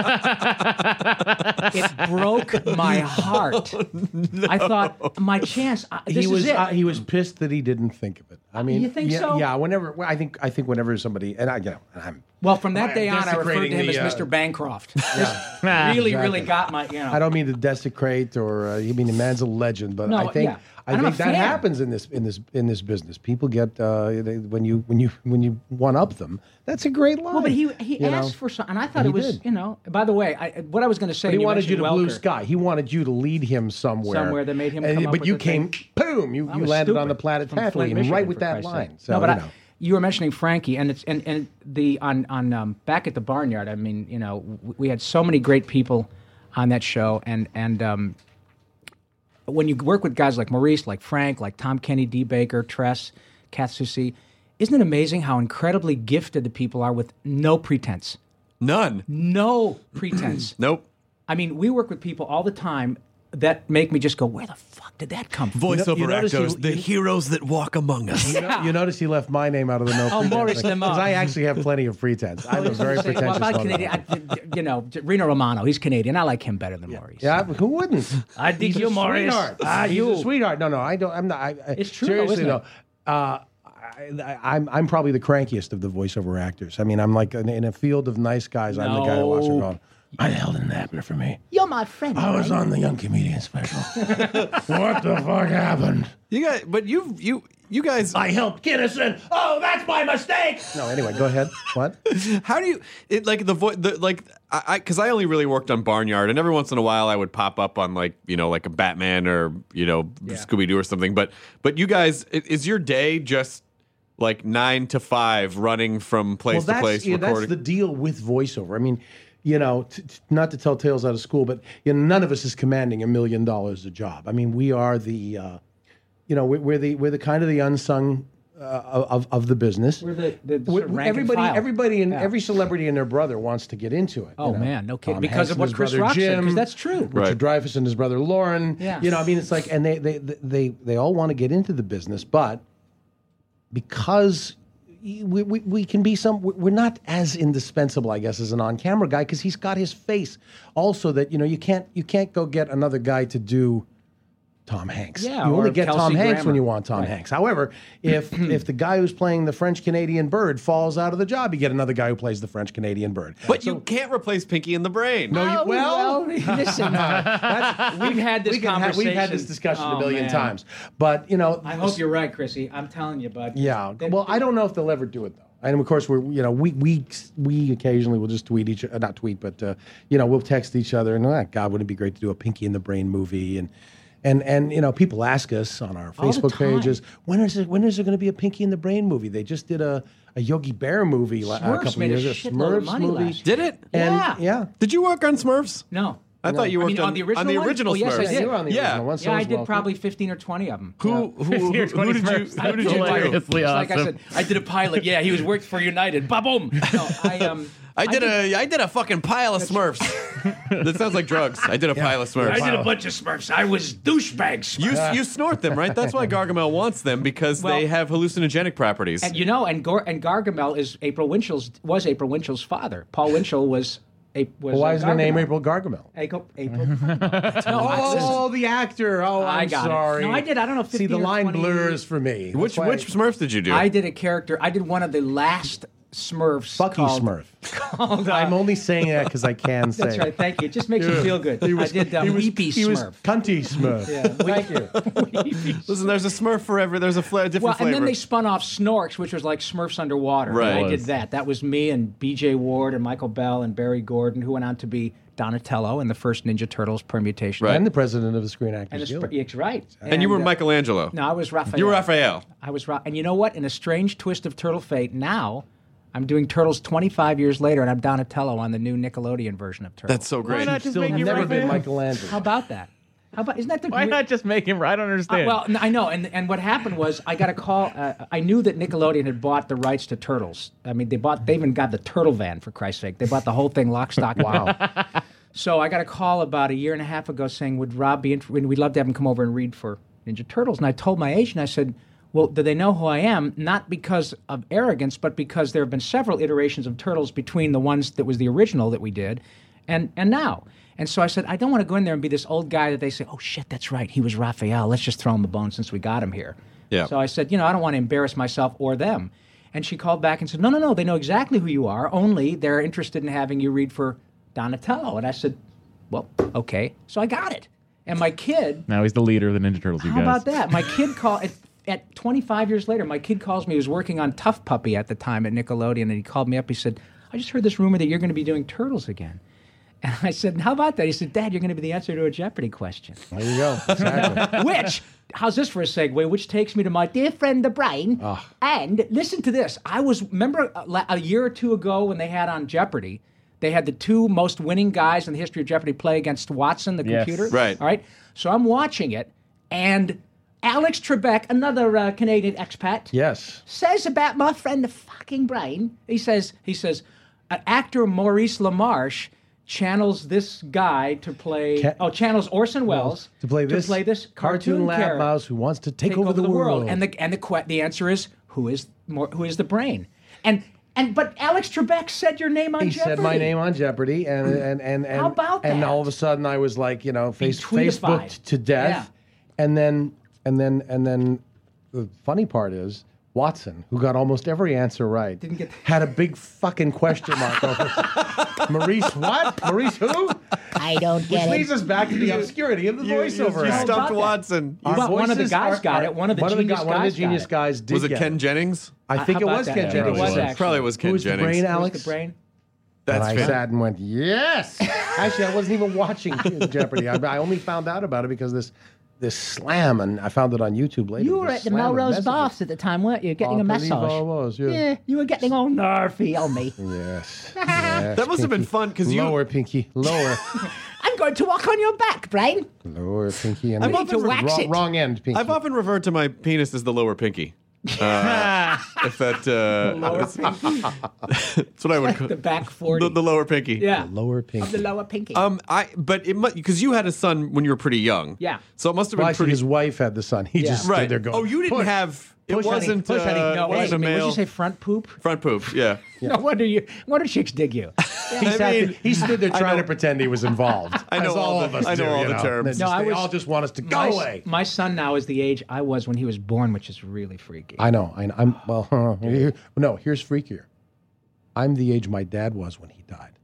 It broke my heart. I thought, my chance, uh, this
he was
is it.
uh, he was pissed that he didn't think of it. I mean,
You think
yeah,
so?
Yeah. Whenever well, I think I think whenever somebody and I you know and I'm
Well, from that
I'm
day on, I referred to
desecrating
him
the,
as
uh,
Mister Bancroft. This really, really got my, you know.
I don't mean to desecrate or uh, you mean the man's a legend, but
No,
I think
yeah.
I
And I'm
think
a
that
fan.
happens in this in this in this business. People get uh, they, when you when you when you one up them. That's a great line.
Well, but he he
you
asked
know?
for something, and I thought
He
it was,
did.
you know. By the way, I, what I was going to say.
But he
and
wanted you to
mentioned
blue
Welker.
sky. He wanted you to lead him somewhere.
Somewhere that made him
And-
come up
But
with
you
the
came,
thing.
boom! You,
I
you
was
landed on
stupid.
the planet
From
Tatooine,
Flint,
and
Michigan,
right with
for
that
Christ's
line.
sake.
So
no, but
you
I,
know.
you were mentioning Frankie, and it's and, and the on on um, back at the Barnyard. I mean, you know, w- we had so many great people on that show, and and um, when you work with guys like Maurice, like Frank, like Tom Kenny, D. Baker, Tress, Kath Soucie, isn't it amazing how incredibly gifted the people are with no pretense?
None.
No pretense.
Nope.
I mean, we work with people all the time that make me just go, where the fuck did that come from?
Voiceover
you notice
actors,
you-
the
you-
heroes that walk among us.
You, know, you notice he left my name out of the no
Oh,
pretense
Maurice
thing,
Lemon.
'cause I actually have plenty of pretense. I'm a very
Say,
pretentious
well, if I
one.
Canadian, I, you know, Reno Romano, he's Canadian. I like him better than Maurice.
Yeah, who wouldn't?
I dig
He's
you,
a
Maurice.
sweetheart.
Ah,
He's
you.
a sweetheart. No, no, I don't. I'm not. I, I,
It's true, though,
Seriously
isn't it?
though, uh, I, I, I'm I'm probably the crankiest of the voiceover actors. I mean, I'm like in, in a field of nice guys. I'm the guy that walks around
No.
going, "Why the hell didn't it happen for me?
You're my friend.
I was
right?
on the Young Comedian Special. What the fuck happened?
You guys, but you you you guys.
I helped Kinnison. Oh, that's my mistake. No, anyway, go ahead. What?
How do you it like the voice the like I because I, I only really worked on Barnyard, and every once in a while I would pop up on like you know like a Batman or you know Scooby Doo or something. But but you guys, i- is your day just like nine to five running from place
well,
to
that's,
place
yeah, that's
recording?
the deal with voiceover. I mean, you know, t- t- not to tell tales out of school, but you know, none of us is commanding a million dollars a job. I mean, we are the, uh, you know, we're, we're the we're the kind of the unsung uh, of of the business.
We're the, the, the
We-
sort of rank and
everybody,
file.
everybody, and
Yeah.
every celebrity and their brother wants to get into it.
Oh,
you know?
man, no kidding.
Tom
Because
Hanks
of
and
what
his
Chris
brother
Rock said,
Jim,
'cause that's true.
Richard Dreyfuss and his brother Lauren.
Yeah.
You know, I mean, it's like, and they they they they all want to get into the business, but because we, we, we can be some, we're not as indispensable, I guess, as an on-camera guy because he's got his face. Also, that you know, you can't you can't go get another guy to do Tom Hanks.
Yeah,
you only
or
get
Kelsey
Tom Hanks
Grammer.
when you want Tom
Right.
Hanks. However, if if the guy who's playing the French Canadian bird falls out of the job, you get another guy who plays the French Canadian bird.
but you can't replace Pinky in the Brain.
No, you,
Oh,
well,
listen, uh, we've had this
we can have-
conversation.
we've had this discussion
Oh,
a million
man.
times. But you know,
I hope you're right, Chrissy. I'm telling you, bud.
Yeah.
They-
Well, I don't know if they'll ever do it though. And of course, we're you know we we we occasionally will just tweet each uh, not tweet, but uh, you know we'll text each other and oh, God, wouldn't it be great to do a Pinky in the Brain movie and And and you know, people ask us on our
All the
Facebook
time.
pages, when is it, when is there going to be a Pinky and the Brain movie? They just did a, a Yogi Bear movie la- a
Smurfs
couple
made a
years ago.
shitload of
Smurfs
money
movie.
last
Did it?
And,
Yeah.
yeah.
Did you work on Smurfs?
No.
I thought you
I
worked
mean, on the original
on the
one?
original
Oh, yes, I
Smurfs.
did.
You were on the
Yeah.
original one. So
Yeah, I
was
did
Welcome.
probably fifteen or twenty of them.
Who, who, who,
fifteen or
who
twenty
did you?
Smurfs.
Who did you do?
Hilariously
It's like I
awesome.
said, I did a pilot. Yeah, he was worked for United. Ba-boom. No, I um.
I did a I did a fucking pile of Smurfs. That sounds like drugs. I did a pile of Smurfs.
I did a bunch of Smurfs. I was douchebag Smurfs.
You you snort them, right? That's why Gargamel wants them because
Well-
they have hallucinogenic properties.
And you know, and Gor- and Gargamel is April Winchell's was April Winchell's father. Paul Winchell was a was.
Well, why
uh,
is the name
Gargamel.
April Gargamel?
April. April. no, I,
Oh, the actor. Oh,
I
I'm
got it.
sorry.
No, I did. I don't know.
See,
fifteen
the
or
line
twenty
blurs for me.
which
That's why
which Smurfs did you do?
I did a character. I did one of the last Smurfs.
Fuck you,
called,
Smurf.
Called, uh,
I'm only saying that because I can say.
That's
it.
right. Thank you. It just makes you feel good.
He was,
I did um,
he was,
Weepy
he was
Smurf.
cunty Smurf.
Yeah.
Thank you.
Listen, there's a Smurf for every. There's a fla- different
Well,
flavor.
and then they spun off Snorks, which was like Smurfs underwater.
Right.
And I did
Was.
that. That was me and B J Ward and Michael Bell and Barry Gordon, who went on to be Donatello in the first Ninja Turtles permutation.
Right.
And the president of the Screen
And
Actors
the
Guild.
sp- it's right.
and you were
uh,
Michelangelo.
No, I was Raphael.
You were Raphael.
I was Ra- and you know what? In a strange twist of Turtle fate, now I'm doing Turtles twenty-five years later, and I'm Donatello on the new Nickelodeon version of Turtles.
That's so great.
Why not just
Still
make you
never been
Raphael?
Michelangelo.
How about that? How about isn't that the
Why
weird-
not just make him? I don't
Uh,
understand.
well, n- I know, and and what happened was I got a call. Uh, I knew that Nickelodeon had bought the rights to Turtles. I mean, they bought. They even got the Turtle Van for Christ's sake. They bought the whole thing, lock, stock, wow. So I got a call about a year and a half ago saying, "Would Rob be? Int- we'd love to have him come over and read for Ninja Turtles." And I told my agent, I said, "Well, do they know who I am? Not because of arrogance, but because there have been several iterations of Turtles between the ones that was the original that we did, and and now." And so I said, I don't want to go in there and be this old guy that they say, oh, shit, that's right. He was Raphael. Let's just throw him a bone since we got him here.
Yeah.
So I said, you know, I don't want to embarrass myself or them. And she called back and said, no, no, no. They know exactly who you are. Only they're interested in having you read for Donatello. And I said, well, okay. So I got it. And my kid,
now he's the leader of the Ninja Turtles. You
how
guys.
about that? My kid called, at, at twenty-five years later, my kid calls me. He was working on Tough Puppy at the time at Nickelodeon. And he called me up. He said, I just heard this rumor that you're going to be doing Turtles again. And I said, how about that? He said, Dad, you're going to be the answer to a Jeopardy question.
There you go. Exactly.
Which, how's this for a segue? Which takes me to my dear friend, the Brain. And listen to this. I was, remember a, la- a year or two ago when they had on Jeopardy, they had the two most winning guys in the history of Jeopardy play against Watson, the
Yes.
computer.
Right.
All right. So I'm watching it, and Alex Trebek, another uh, Canadian expat,
Yes.
says about my friend, the fucking Brain. He says, he says, uh, actor Maurice LaMarche channels this guy to play.
Ca-
oh, channels Orson Welles
To play this,
to play this cartoon,
cartoon lab
character,
mouse who wants to take,
take
over, the, world.
And the and the que- the answer is who is more who is the Brain? And and but Alex Trebek said your name on
he
Jeopardy.
said my name on Jeopardy, and and and and
How about
and
that?
all of a sudden I was like, you know, face,
tweetified.
Facebooked to death, and then and then and then the funny part is Watson, who got almost every answer right,
Didn't get-
had a big fucking question mark over it. Maurice what? Maurice who?
I don't
Which
get
leads
it.
us back to the obscurity of the
You, you,
voiceover.
you
act.
about
stumped
that?
Watson.
Our
Well, one of the
voices
guys
are-
got
are-
it. One of the
one
genius
of the, one of the
guys got
genius
it.
guys did
Was it
get
Ken Jennings?
I think
How
it
about
was
that?
Ken
Yeah,
Jennings.
it was actually.
Probably was Ken
Who was the
Jennings.
brain,
Who's
Alex?
the Brain?
That's
and I
fair.
sat and went, yes. Actually, I wasn't even watching Jeopardy. I, I only found out about it because this this slam, and I found it on YouTube later.
You were
this
at the
slam of
Melrose
messages.
Baths at the time, weren't you? Getting
I
a
believe
massage.
I was, yeah.
Yeah, you were getting all nervy on me.
Yes. yes.
That must have been
Pinky.
fun because you.
Lower, Pinky. Lower.
I'm going to walk on your back, Brain.
Lower, Pinky. And
I'm
the-
often
to wax
wrong,
it.
wrong end, Pinky.
I've often referred to my penis as the lower pinky. Uh, if that. Uh,
Lower
that's,
pinky.
that's what I would call
The back forty.
the, the lower pinky.
yeah.
Lower
Of
Pinky.
the lower pinky.
Um, I but it because you had a son when you were pretty young.
Yeah.
So it must have
Well,
been
actually,
pretty.
his wife had the son. He
Yeah.
just
right.
stood there going,
oh, you didn't
"Push."
have. It
Push, honey,
wasn't.
push, honey.
uh,
No,
wasn't
wait,
a
I mean,
male.
Would you say front poop?
front poop? Yeah.
No wonder you. Wonder chicks dig you.
He, sat
mean,
there, he stood there trying to pretend he was involved.
I know
as
all
all
the-
of us
I know
do,
all
you
the terms.
They, just,
No, I
they
was-
all just want us to go
my,
away.
My son now is the age I was when he was born, which is really freaky.
I know. I know. I'm well. here- no, here's freakier. I'm the age my dad was when he died.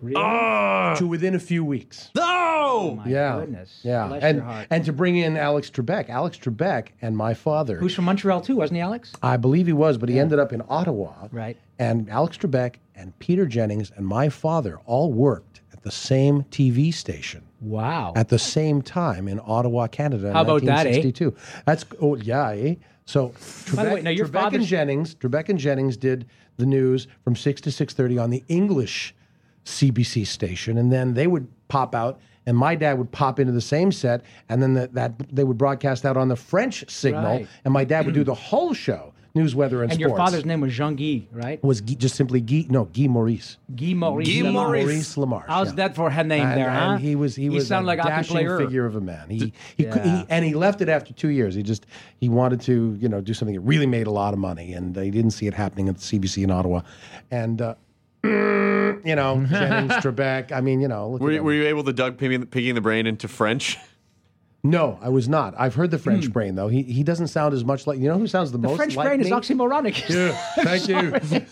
really?
To within a few weeks.
No.
My
yeah.
goodness.
Yeah.
Bless
and
your heart.
and to bring in Alex Trebek. Alex Trebek and my father.
Who's from Montreal too, wasn't he, Alex?
I believe he was, but he ended up in Ottawa.
Right.
And Alex Trebek and Peter Jennings and my father all worked at the same T V station
Wow.
At the same time in Ottawa, Canada.
How
in
about that, eh?
nineteen sixty-two. That's oh yeah, eh? So Trebek,
By the way, now your
Trebek
father's-
and Jennings, Trebek and Jennings did the news from six to six thirty on the English C B C station, and then they would pop out, and my dad would pop into the same set, and then that, that they would broadcast out on the French signal,
Right.
and my dad would do the whole show, news, weather, and,
And
sports.
your father's name was Jean Guy, right?
was Guy, just simply Guy, no, Guy Maurice.
Guy Maurice.
Guy
Lamarche.
Maurice.
Maurice Lamarche.
How's
yeah.
that for her name
and,
there, huh?
and he was he was
sound
a
like I can
dashing
play her.
figure of a man. He he,
Yeah.
cou- he and he left it after two years. He just he wanted to you know do something that really made a lot of money, and he didn't see it happening at the C B C in Ottawa, and. Uh, you know, Jennings, Trebek. I mean, you know. Look
Were
at
you,
them.
were you able to Doug picking, picking the brain into French?
No, I was not. I've heard the French
Hmm.
brain though. He he doesn't sound as much like you know who sounds the,
The
most
French
like
brain
me?
is oxymoronic.
Yeah, thank you.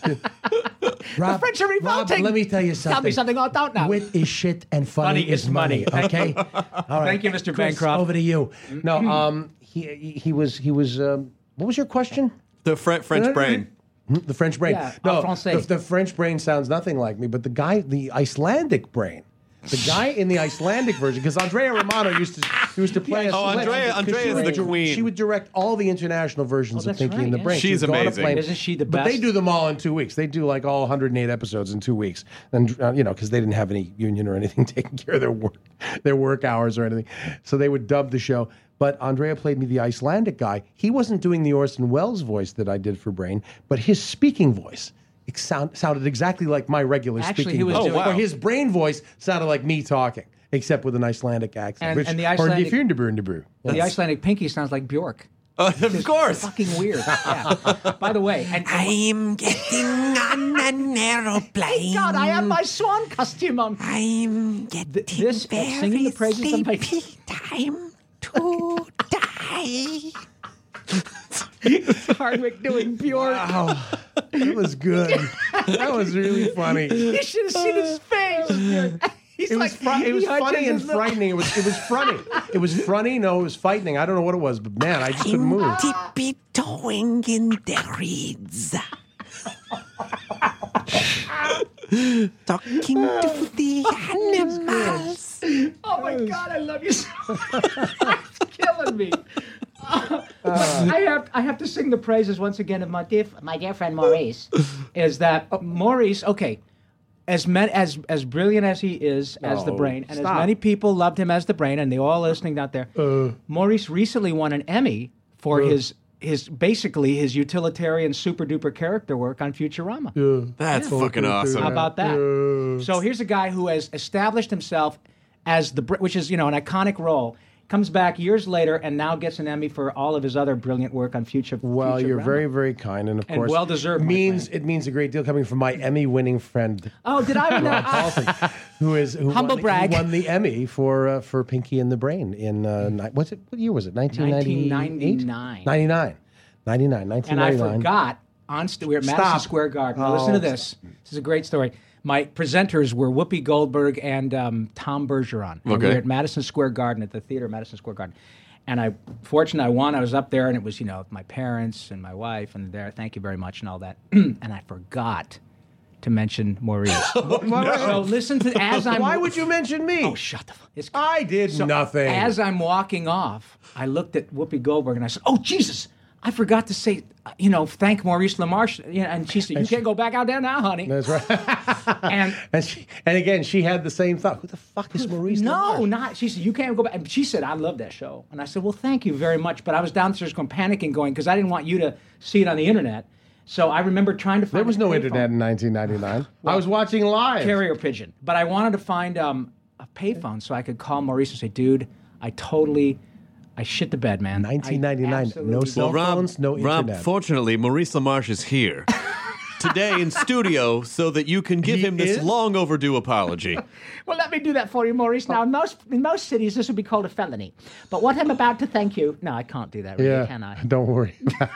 Rob,
The French are revolting.
Rob, let me tell you something.
Tell me something I don't know.
Wit is shit and funny,
Funny
is
is
money.
money.
Okay. All right.
Thank you, Mister
Chris,
Bancroft.
Over to you. No, um, he he he was he was. Um, what was your question?
The Fre- French brain.
Hmm, The French brain.
Yeah,
no,
en français.
the, the French brain sounds nothing like me, but the guy, the Icelandic brain, the guy in the Icelandic version, because Andrea Romano used to used to play.
Oh,
us
Andrea-
because
Andrea
she
is
would
the
dir-
queen.
She would direct all the international versions
Oh,
of
that's
Pinky
right,
and the
yeah.
Brain.
She's
would go on a
amazing.
plane.
Isn't she the
But they
best?
do them all in two weeks. They do like all one hundred eight episodes in two weeks, and uh, you know because they didn't have any union or anything taking care of their work, their work hours or anything, so they would dub the show. But Andrea played me the Icelandic guy. He wasn't doing the Orson Welles voice that I did for Brain, but his speaking voice it sound, sounded exactly like my regular
Actually,
speaking
he was
voice.
doing-
Or his Brain voice sounded like me talking, except with an Icelandic accent.
And-
which,
and the
or
Icelandic-
Gefjörndebrundebrun.
The Icelandic Pinky sounds like Bjork.
Uh, of course.
Fucking weird. Yeah. By the way, and, and
I'm getting on an aeroplane.
God, I have my swan costume on.
I'm getting
Th- this uh, singing the
very
praises of my
sleepy. Time to die.
Hardwick doing Bjork.
Wow, that was good. That was really funny.
You should have seen his face. He's
It was,
like,
fr- it was
he hunches
funny and
his little-
frightening. It was it was funny. It was funny. No, it was frightening. I don't know what it was, but man, I just couldn't move.
I'm tippy toeing in the reeds. Talking to the animals.
Oh my God, I love you so much. It's killing me. Uh, but I have I have to sing the praises once again of my dear my dear friend Maurice. Is that uh, Maurice? Okay, as men, as as brilliant as he is as the
No,
Brain, and
stop.
as many people loved him as the Brain, and they all listening out there.
Uh.
Maurice recently won an Emmy for his his basically his utilitarian super duper character work on Futurama.
That's fucking awesome.
How about that? So here's a guy who has established himself as the, Br- which is you know an iconic role. Comes back years later and now gets an Emmy for all of his other brilliant work on Future.
Well, you're
Futurama.
very, very kind, and of
And
course,
well-deserved, my
means
friend.
it means a great deal coming from my Emmy-winning friend,
Oh, did I?
Rob Paulson, who is who
Humble
won,
brag.
who won the Emmy for uh, for Pinky and the Brain in uh, ni- what's it? What year was it? nineteen ninety-eight?
ninety-nine.
ninety-nine. ninety-nine.
And I
nineteen ninety-nine.
forgot. On st- we were at Madison
Stop.
Square Garden.
Oh.
Listen to this. This is a great story. My presenters were Whoopi Goldberg and um, Tom Bergeron. And
Okay.
we were at Madison Square Garden at the theater, at Madison Square Garden. And I, fortunately, I won. I was up there, and it was, you know, my parents and my wife, and there. Thank you very much, and all that. And I forgot to mention Maurice. So listen to as I'm.
Why would you mention me?
Oh, shut the fuck. It's
I did
so
nothing.
As I'm walking off, I looked at Whoopi Goldberg and I said, "Oh Jesus, I forgot to say, uh, you know, thank Maurice LaMarche." You know, and she said, "You can't go back out there now, honey."
That's right.
And
and she, and again, she had the same thought. Who the fuck is Maurice?
no,
LaMarche?
not. She said, "You can't go back." And she said, "I love that show." And I said, "Well, thank you very much." But I was downstairs going panicking, going because I didn't want you to see it on the internet. So I remember trying to find.
There was
a
no
payphone.
internet in nineteen ninety-nine. I was watching live.
Carrier pigeon. But I wanted to find um, a payphone so I could call Maurice and say, "Dude, I totally, I shit the bed, man." I
nineteen ninety-nine.
absolutely
No
did."
cell phones, no
Rob,
internet.
fortunately, Maurice LaMarche is here today in studio so that you can give
He
him this
is?
long overdue apology.
Well, let me do that for you, Maurice. Now, in most in most cities, this would be called a felony. But what I'm about to thank you. No, I can't do that, really,
yeah,
can I?
don't worry.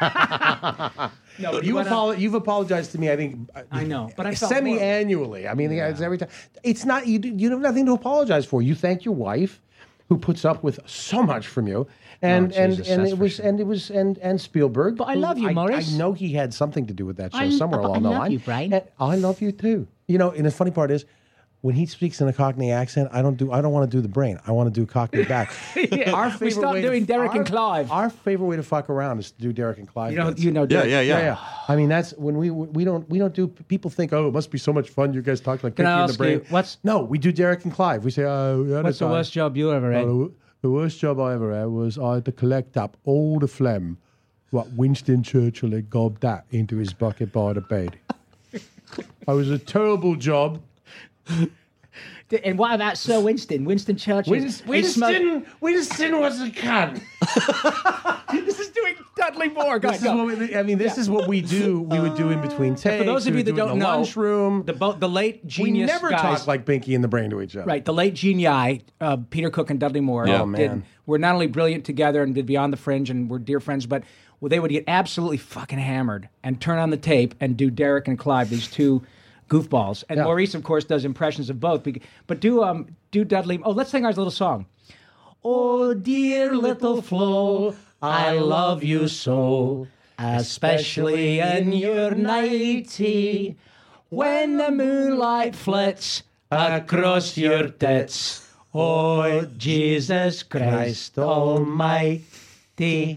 No, but
you
what, uh,
apolo- you've apologized to me, I think. uh,
I know, but I felt
semi-annually. I mean, it's every time. It's not you. do- You have nothing to apologize for. You thank your wife, who puts up with so much from you, and
Oh,
and
Jesus,
and
that's
it
for
was
sure.
and it was and and Spielberg.
But I
who
love you, Maurice.
I know he had something to do with that show
I-
somewhere
but
along
I
the
love
line.
you, Brian.
And I love you too. You know, and the funny part is, when he speaks in a Cockney accent, I don't do. I don't want to do the brain. I want to do Cockney back.
Yeah.
Our
We
favorite
stopped
way
doing
to,
Derek
our,
and Clive.
Our favorite way to fuck around is to do Derek and Clive.
You know,
bits.
you know,
Yeah,
Derek.
yeah, yeah.
Yeah, yeah. I mean, that's when we we don't we don't do. People think, oh, it must be so much fun. You guys talk like
Can
Pinky
I
and the
ask
brain.
you, what's-
no? We do Derek and Clive. We say, oh, yeah,
What's the
that's
worst job you ever had?
Oh, the, the worst job I ever had was I had to collect up all the phlegm what Winston Churchill had gobbed that into his bucket by the bed. It was a terrible job.
And what about Sir Winston? Winston Churchill.
Winston, Winston, Winston was a cunt.
This is doing Dudley Moore. Go
This
ahead,
is
go.
what we, I mean, this is what we do. We would do in between takes.
For those of
we
you
would
that
do it in
don't
the
know,
lunchroom.
the bo- the late
We
genius
never
guys,
talk like Binky and the Brain to each other.
right? The late genii, uh, Peter Cook and Dudley Moore.
Yeah. Oh,
did,
man.
were not only brilliant together and did Beyond the Fringe and were dear friends, but well, they would get absolutely fucking hammered and turn on the tape and do Derek and Clive, these two goofballs. And
Yeah.
Maurice, of course, does impressions of both. bec- But do um do Dudley. Oh, let's sing our little song. Oh, dear little Flo, I love you so, especially in your nightie, when the moonlight flits across your tits. Oh, Jesus Christ Almighty.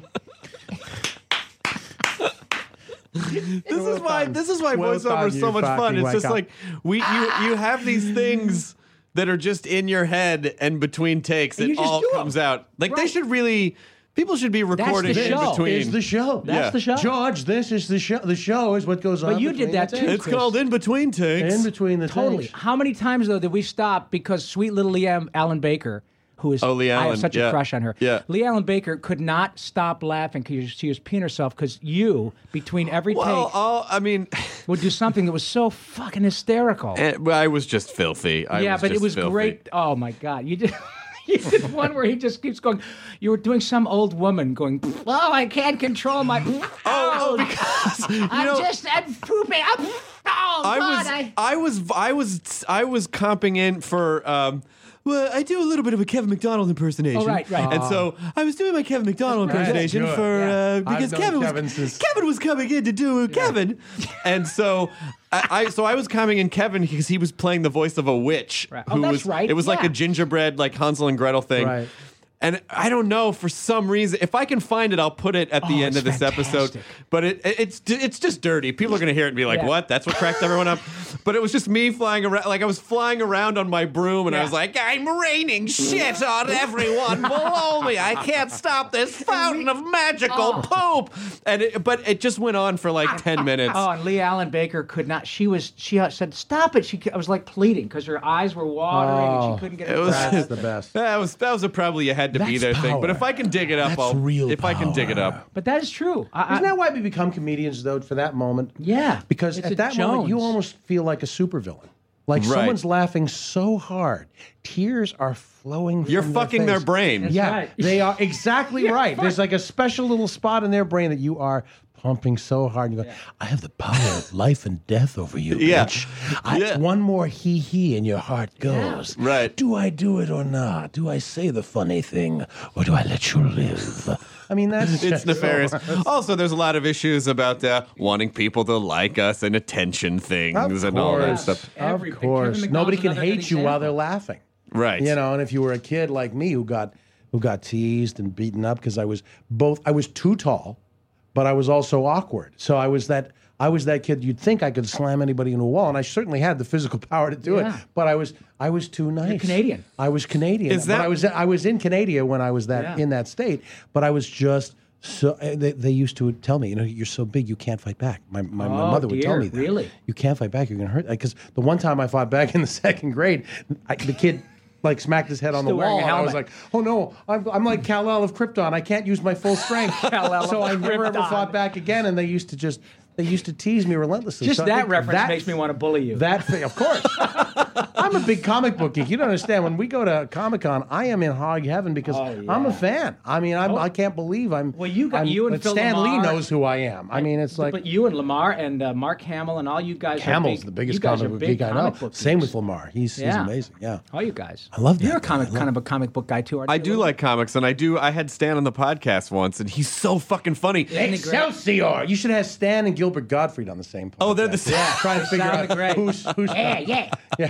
This is why this is why
Well
voiceover
done,
is so
you
much fun.
fucking
It's just
wake up.
like we you you have these things that are just in your head and between takes
And
it
you just
all
do 'em.
comes out. Like they
Right.
should really people should be recording
the
in
show.
between.
Is the show.
That's
Yeah.
the show.
George, this is the show. The show is what goes on.
But you
between
did that
the
too.
takes.
It's called in between takes.
In between the
Totally.
takes.
How many times though did we stop because sweet little Leanne Allen Baker, who is
Oh, Lee
I
Allen,
have such
yeah.
a crush on her.
Yeah.
Lee Allen Baker could not stop laughing because she was peeing herself because you between every
Well,
take
all, I mean,
would do something that was so fucking hysterical.
eh, well, I was just filthy. I
yeah,
was
but
just
it was
filthy.
great. Oh my god, you did. You did one where he just keeps going. You were doing some old woman going. Oh, I can't control my.
Oh, because you
I'm
know,
just I'm pooping. I'm, oh
I
God,
was,
I,
I was, I was, I was comping in for. Um, well, I do a little bit of a Kevin McDonald impersonation.
Oh, right, right.
And so I was doing my Kevin McDonald
That's right.
impersonation
Good.
for
Yeah.
uh, because
known
Kevin
Kevin
was
since-
Kevin was coming in to do Kevin, and so I, I so I was coming in Kevin because he was playing the voice of a witch.
Right. Oh,
Who
that's
was,
right,
It was like
yeah.
a gingerbread like Hansel and Gretel thing.
Right.
And I don't know, for some reason, if I can find it, I'll put it at the
Oh,
end
it's
of this episode.
fantastic.
But it, it it's it's just dirty. People are going to hear it and be like,
Yeah.
"What? That's what cracked everyone up." But it was just me flying around, like I was flying around on my broom, and I
Yeah.
was like, "I'm raining shit on everyone below me. I can't stop this fountain of magical poop." And it, but it just went on for like ten minutes.
Oh, and Lee Allen Baker could not. She was. She said, "Stop it." She. I was like pleading because her eyes were watering and
Oh,
she couldn't get
it
it.
was-
That's the best.
That was that was a probably you had to be
That's
there thing. But
power.
if I can dig it up,
That's
I'll.
real
if I can dig it up.
But that is true. I, I,
Isn't that why we become comedians, though, for that moment?
Yeah,
Because
it's
at
a
that moment, you
Jones.
almost feel like a supervillain. Like
Right.
someone's laughing so hard, tears are flowing.
You're
from
fucking
their
their
face.
brain.
That's
Yeah,
right.
they are exactly right. There's like a special little spot in their brain that you are pumping so hard. You go, I have the power of life and death over you,
Yeah.
bitch. I,
Yeah.
One more hee hee and your heart goes.
Right.
Do I do it or not? Do I say the funny thing or do I let you live? I mean, that's
It's
just
nefarious.
so-
Also, there's a lot of issues about uh, wanting people to like us and attention things
Of
and all that
course.
stuff.
Of
Everything.
course.
Kevin
Nobody
McDonald's
can
another good
hate you while they're
example.
laughing.
Right.
You know, and if you were a kid like me who got who got teased and beaten up because I was both I was too tall, but I was also awkward. So I was that I was that kid you'd think I could slam anybody into a wall, and I certainly had the physical power to do
Yeah.
it. But I was I was too nice.
Canadian.
I was Canadian.
Is that-
but I was I was in Canada when I was that
Yeah.
in that state, but I was just so they, they used to tell me, you know, you're so big you can't fight back. My my, my
Oh,
mother would tell
dear,
me that.
really?
You can't fight back. You're gonna hurt. Because the one time I fought back in the second grade, I, the kid like smacked his head on the
Still wearing
wall,
a
and I was
helmet.
like, "Oh no, I'm, I'm like Kal-El of Krypton. I can't use my full strength."
Kal-El
so
of
I never ever
Krypton.
fought back again. And they used to just they used to tease me relentlessly.
Just
So I
that
think
reference
that-
makes me want to bully you.
That thing, of course. I'm a big comic book geek. You don't understand. When we go to Comic Con, I am in hog heaven because
Oh, yeah.
I'm a fan. I mean, I'm, I can't believe I'm.
Well, you got-
I'm-
you and
but
Phil
Stan Lee
Lamar-
knows who I am. I mean, it's like
but you and Lamar and uh, Mark Hamill and all you guys.
Hamill's
are big,
the biggest
you guys
comic
are
book
big
geek I know.
comic book
Same
geeks.
with Lamar. He's, he's
Yeah.
amazing. Yeah.
All you guys.
I love that
You're a
guy.
comic,
I love
kind of a comic book guy too, aren't you?
I do like comics, and I do. I had Stan on the podcast once, and he's so fucking funny.
Excelsior! You should have Stan and Gilbert Gottfried on the same podcast.
Oh, they're the same.
Yeah, trying to figure
Sounded
out
great.
who's who's.
Yeah, yeah.
Yeah.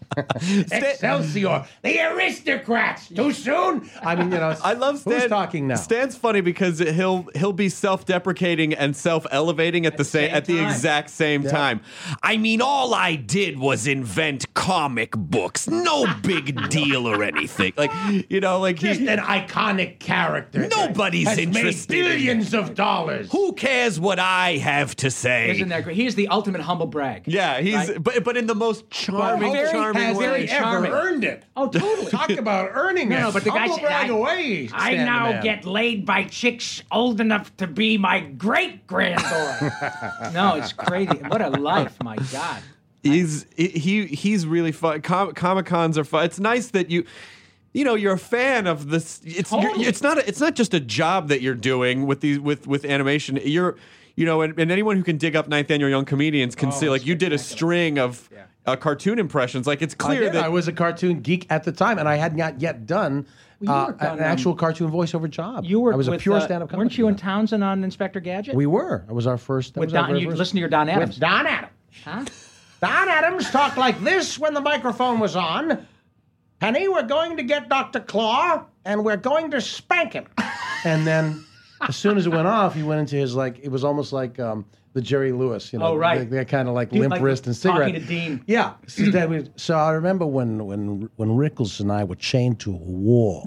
Excelsior, the aristocrats. Too soon? I mean, you know,
I love Stan.
who's talking now?
Stan's funny because he'll he'll be self-deprecating and self-elevating at, the same,
same
at the
time.
exact same time. I mean, all I did was invent comic books. No big deal or anything. Like, you know, like
Just
he,
an iconic character. that
Nobody's
has
interested
Made
in
billions of dollars.
who cares what I have to say?
Isn't that great? He is the ultimate humble brag.
Yeah, he's
Right?
but but in the most charming,
very-
charming
Has
way.
he ever
charming.
earned it?
Oh, totally.
Talk about earning
No,
it.
no, but the guy
Humble
said,
brag
I-
away.
I
Stan
now
Man.
get laid by chicks old enough to be my great granddaughter. No, it's crazy. What a life, my God.
He's he he's really fun. Com- Comic Cons are fun. It's nice that you. You know, you're a fan of this. It's you're,
Totally.
it's not a, it's not just a job that you're doing with these with with animation. You're, you know, and, and anyone who can dig up Ninth Annual Young Comedians can
Oh,
see like you did a string of uh, cartoon impressions. Like it's
I
clear
did.
that
I was a cartoon geek at the time, and I had not yet done,
Well, you
uh,
worked on,
an
um,
actual cartoon voiceover job.
You were
I was a
with,
pure
uh,
stand-up
Weren't you in
comic.
Townsend on Inspector Gadget?
We were. It was our first. that
with
was our
Don,
very
you
first-
listen to your Don Adams.
With Don Adams.
Huh?
Don Adams talked like this when the microphone was on. Penny, we're going to get Doctor Claw, and we're going to spank him. And then, as soon as it went off, he went into his, like, it was almost like um, the Jerry Lewis, you know.
Oh, right.
That kind of like
Dude,
limp
like
wrist and
talking
cigarette.
to Dean.
Yeah. So, that was- so I remember when, when, when Rickles and I were chained to a wall.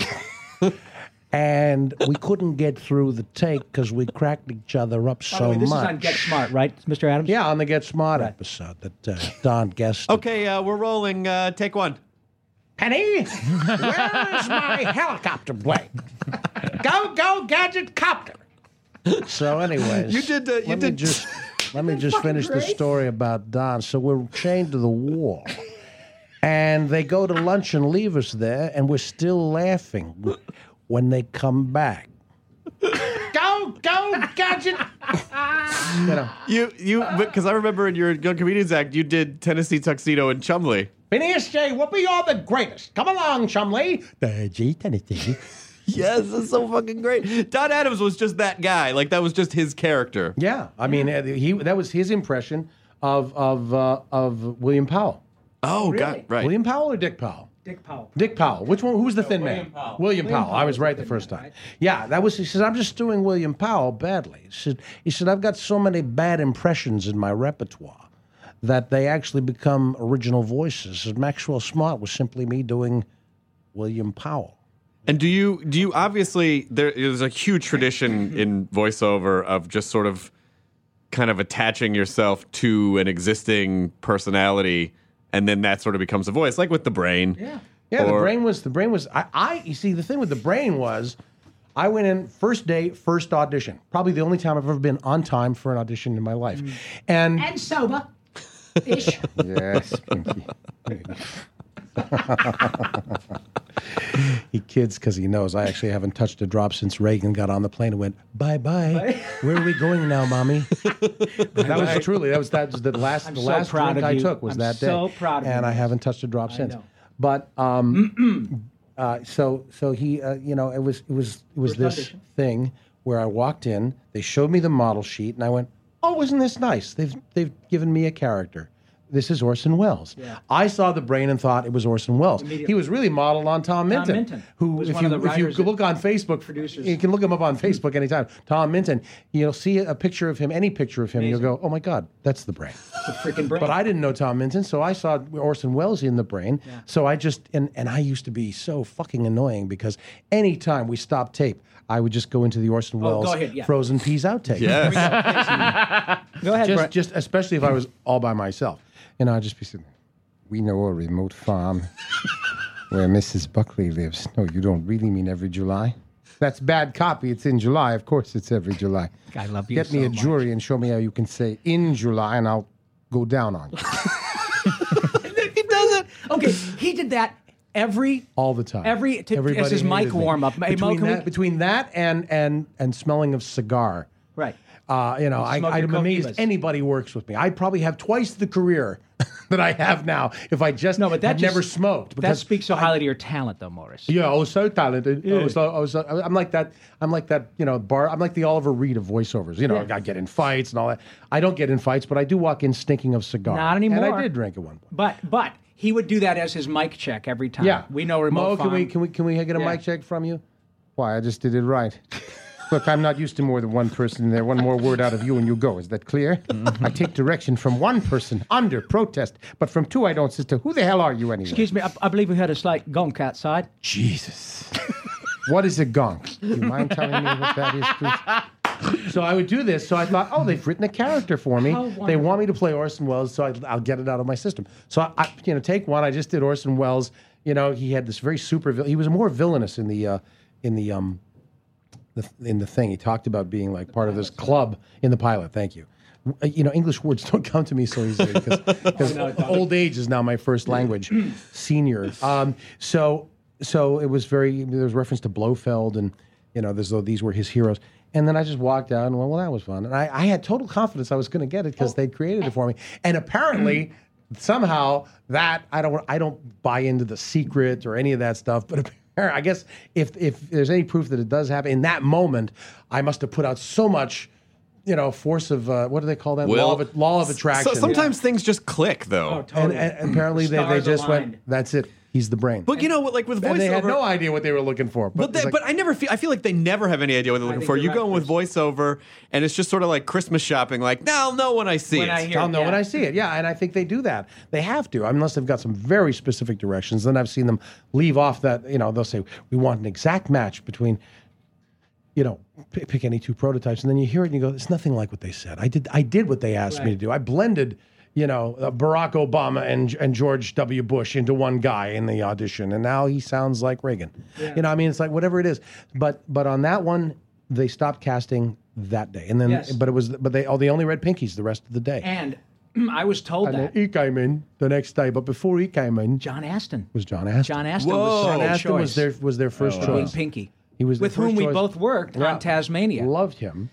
And we couldn't get through the take because we cracked each other up
By
so
the way, this
much.
is on Get Smart, right, Mister Adams?
Yeah, on the Get Smart episode that uh, Don guessed.
okay. Uh, we're rolling. Uh, take one.
Penny, where is my helicopter blade? Go, go, gadget copter. So, anyways,
You did, uh, you
let
did-
Me just, let me just finish the story about Don. So we're chained to the wall, and they go to lunch and leave us there, and we're still laughing when they come back. Go, go, gadget. You know,
You you because I remember in your Young Comedians Act you did Tennessee Tuxedo and Chumley.
Phineas J. Whoopi, you're the greatest. Come along, Chumley. The G Tennessee.
Yes, that's so fucking great. Don Adams was just that guy. Like that was just his character.
Yeah, I mean, uh, he that was his impression of of uh, of William Powell.
Oh, God, right.
William Powell or Dick Powell?
Dick Powell.
Dick Powell. Which one? Who was the thin
William
man?
Powell.
William,
William
Powell. I
Powell
was
was
right
the
the
thin
first
man,
time.
right?
Yeah, that was. He said, "I'm just doing William Powell badly." He said, "He said I've got so many bad impressions in my repertoire that they actually become original voices." And Maxwell Smart was simply me doing William Powell.
And do you do you obviously there is a huge tradition in voiceover of just sort of kind of attaching yourself to an existing personality, and then that sort of becomes a voice, like with the Brain.
Yeah.
Yeah, the
Or-
brain was the brain was. I, I you see the thing with the brain was, I went in first day, first audition. Probably the only time I've ever been on time for an audition in my life, and
And sober. Ish.
yes, Pinky. He kids because he knows I actually haven't touched a drop since Reagan got on the plane and went bye bye. Where are we going now, mommy? That was truly that was that was the last
I'm
the
so
last
proud
drink
of
I
you.
took was
I'm
that day.
so proud of you,
and I
Maurice.
haven't touched a drop since.
know.
But um, uh, so so he uh, you know it was it was it was
First
this
audition.
thing where I walked in. They showed me the model sheet, and I went, "Oh, isn't this nice? They've they've given me a character. This is Orson Welles."
Yeah.
I saw the brain and thought it was Orson Welles.
Immediately.
He was really modeled on Tom Minton,
Minton,
who,
was
if
one
you
of the
if you
writers
could look on Facebook,
producers.
you can look him up on Facebook anytime. Tom Minton, you'll see a picture of him, any picture of him, and you'll go, "Oh my God, that's the brain."
The freaking brain.
But I didn't know Tom Minton, so I saw Orson Welles in the brain. So I just and and I used to be so fucking annoying because anytime we stopped tape, I would just go into the Orson
Oh, go
Welles
ahead, yeah.
Frozen Peas outtake.
Yes.
Go ahead,
just
Brett.
just especially if I was all by myself, and I'd just be sitting. We know a remote farm where Missus Buckley lives. No, you don't really mean every July. That's bad copy. It's in July. Of course, it's every July.
I love you
Get me
so
a
much.
jury and show me how you can say in July, and I'll go down on you
He does it. Okay, he did that every
all the time.
Every- to-
Everybody
as his mic
hated me.
warm-up. Hey, Mo,
Between
can we-
that, between that and and and smelling of cigar.
right.
Uh, you know, I,
Smoke
I'm
your
amazed
Coquibas.
anybody works with me. I'd probably have twice the career that I have now if I just
No, but that
had
just-
never smoked.
That
Because
speaks so highly to your talent, though, Morris.
Yeah, I was so talented. I was, I was, I'm like that. I'm like that. You know, bar. I'm like the Oliver Reed of voiceovers. You know, I get in fights and all that. I don't get in fights, but I do walk in stinking of cigar.
Not anymore.
And I did drink at one point.
But but he would do that as his mic check every time.
Yeah.
We know remote
Mo, can we
farm.
can we can we get a
Yeah.
mic check from you? Why? I just did it right. Look, I'm not used to more than one person there. One more word out of you and you go. Is that clear? I take direction from one person under protest, but from two I don't. Sister, who the hell are you anyway?
Excuse me, I, I believe we heard a slight gonk outside.
Jesus. What is a gonk? Do you mind telling me what that is, please? So I would do this. So I thought, oh, they've written a character for me.
How
They
wonderful.
want me to play Orson Welles, so I, I'll get it out of my system. So I, I, you know, take one. I just did Orson Welles. You know, he had this very super. vil- He was more villainous in the uh, in the um the, in the thing. He talked about being like part of this club in the pilot. Thank you. Uh, You know, English words don't come to me so easily because old age is now my first language. Senior. Um, so so it was very. There was reference to Blofeld, and you know, as though these were his heroes. And then I just walked out and went, well, that was fun. And I, I had total confidence I was going to get it because they'd created it for me. And apparently, somehow that I don't I don't buy into the secret or any of that stuff, but. I guess if if there's any proof that it does happen in that moment, I must have put out so much, you know, force of uh, what do they call that?
Will.
law of law of attraction.
So sometimes things just click, though.
Oh,
and,
totally.
and, and apparently they, they
Stars
just
aligned.
went. That's it. He's the brain.
But you know what? Like with
and they had
voiceover,
no idea what they were looking for. But,
But,
it's
they,
like-
but I never feel. I feel like they never have any idea what they're looking
think
for.
you're
You
right,
go in with voiceover, and it's just sort of like Christmas shopping. Like, now I'll know when I see
When
it.
I hear
I'll
it,
know
yeah.
when I see it. Yeah, and I think they do that. They have to, unless they've got some very specific directions. Then I've seen them leave off that. You know, they'll say we want an exact match between. You know, pick, pick any two prototypes, and then you hear it and you go, "It's nothing like what they said." I did. I did what they asked me to
Right.
do. I blended. You know, uh, Barack Obama and and George W. Bush into one guy in the audition, and now he sounds like Reagan. You know, I mean, it's like whatever it is. But but on that one, they stopped casting that day, and then
Yes.
but it was but they oh they only read Pinkies the rest of the day.
And I was told
And then
that
he came in the next day, but before he came in,
John Aston.
was John Aston.
John Aston
Whoa.
was
John
second
Aston
choice.
was their was their first
to win
choice.
Pinky.
He was their
with whom
first
we
choice.
both worked
Yeah.
on Tasmania.
Loved him.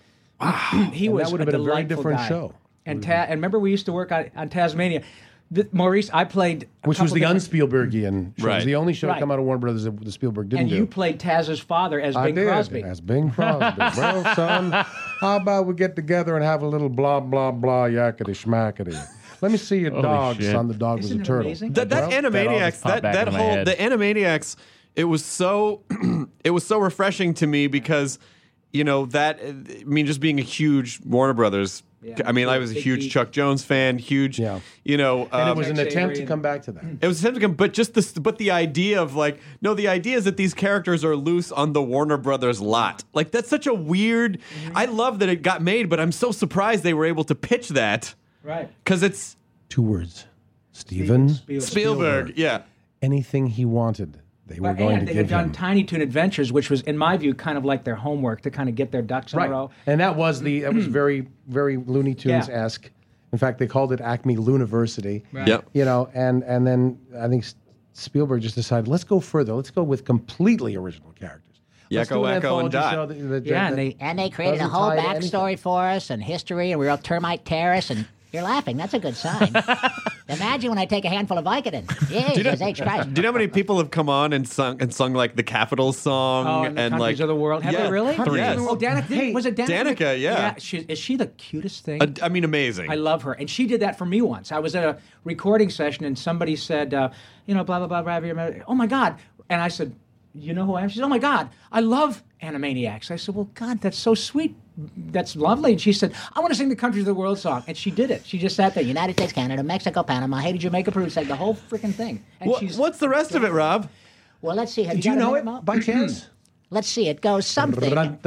He
And
was
that would have
a
been a very
delightful
different
guy.
show.
And Ta- and remember we used to work on, on Tasmania. The, Maurice, I played, a
Which was
couple
the
different-
un-Spielbergian show. It
Right.
was the only show to
Right.
come out of Warner Brothers that the Spielberg didn't
and
do.
you played Taz's father as
I
Bing
did,
Crosby.
as Bing Crosby. Well, son, how about we get together and have a little blah, blah, blah, yakety schmackety. Let me see your
Holy
dog,
shit.
son. The dog was
Isn't
a
it
turtle.
amazing?
That, that
Well,
that all
Animaniacs,
just popped
that
back
that
in my
whole
head.
the Animaniacs, it was so it was so refreshing to me because you know that I mean just being a huge Warner Brothers.
Yeah,
I mean, I was a
big
huge
geek.
Chuck Jones fan, huge.
Yeah.
You know,
And it
um,
was an
Tex
attempt
Avery
to come back to that.
It was significant, but just this, but the idea of like, no, the idea is that these characters are loose on the Warner Brothers lot. Like, that's such a weird. I love that it got made, but I'm so surprised they were able to pitch that
Right.
because it's
Two words. Steven
Spielberg.
Spielberg. Yeah.
Anything he wanted, they were
Well,
going
and
to
they had
give
done
him.
Tiny Toon Adventures, which was, in my view, kind of like their homework to kind of get their ducks in
Right.
a row.
And that was the that was very very Looney Tunes esque. In fact, they called it Acme Looniversity.
Right.
Yep.
You know, and and then I think S- Spielberg just decided, let's go further. Let's go with completely original characters. Let's
Yakko,
do an
Wacko, and
anthology
Dot.
show that- that-
Yeah,
that-
and they
And they created a
Doesn't
whole
tie to anything.
backstory for us and history, and we were up Termite Terrace, and you're laughing. That's a good sign. Imagine when I take a handful of Vicodin. Jesus H. Christ.
Do you know how many people have come on and sung and sung like the Capitol song
Oh, and the
and
countries
like
of the world. Have
yeah,
they really?
Yes.
Oh, Danica.
Hey,
was it Danica?
Danica, yeah.
she, is she the cutest thing?
Uh, I mean, amazing.
I love her. And she did that for me once. I was at a recording session and somebody said, uh, you know, blah, blah, blah, blah, blah, blah. Oh, my God. And I said, you know who I am? She said, oh, my God, I love Animaniacs. I said, well, God, that's so sweet. That's lovely. And she said, I want to sing the Countries of the World song. And she did it. She just sat there.
United States, Canada, Mexico, Panama, Haiti, Jamaica, Peru, sang the whole freaking thing. And
What-
she's,
what's the rest of it, Rob?
well, let's see. Have
Did
you
you
got a
know
minute,
it
Mo?
by chance?
Let's see. It goes something.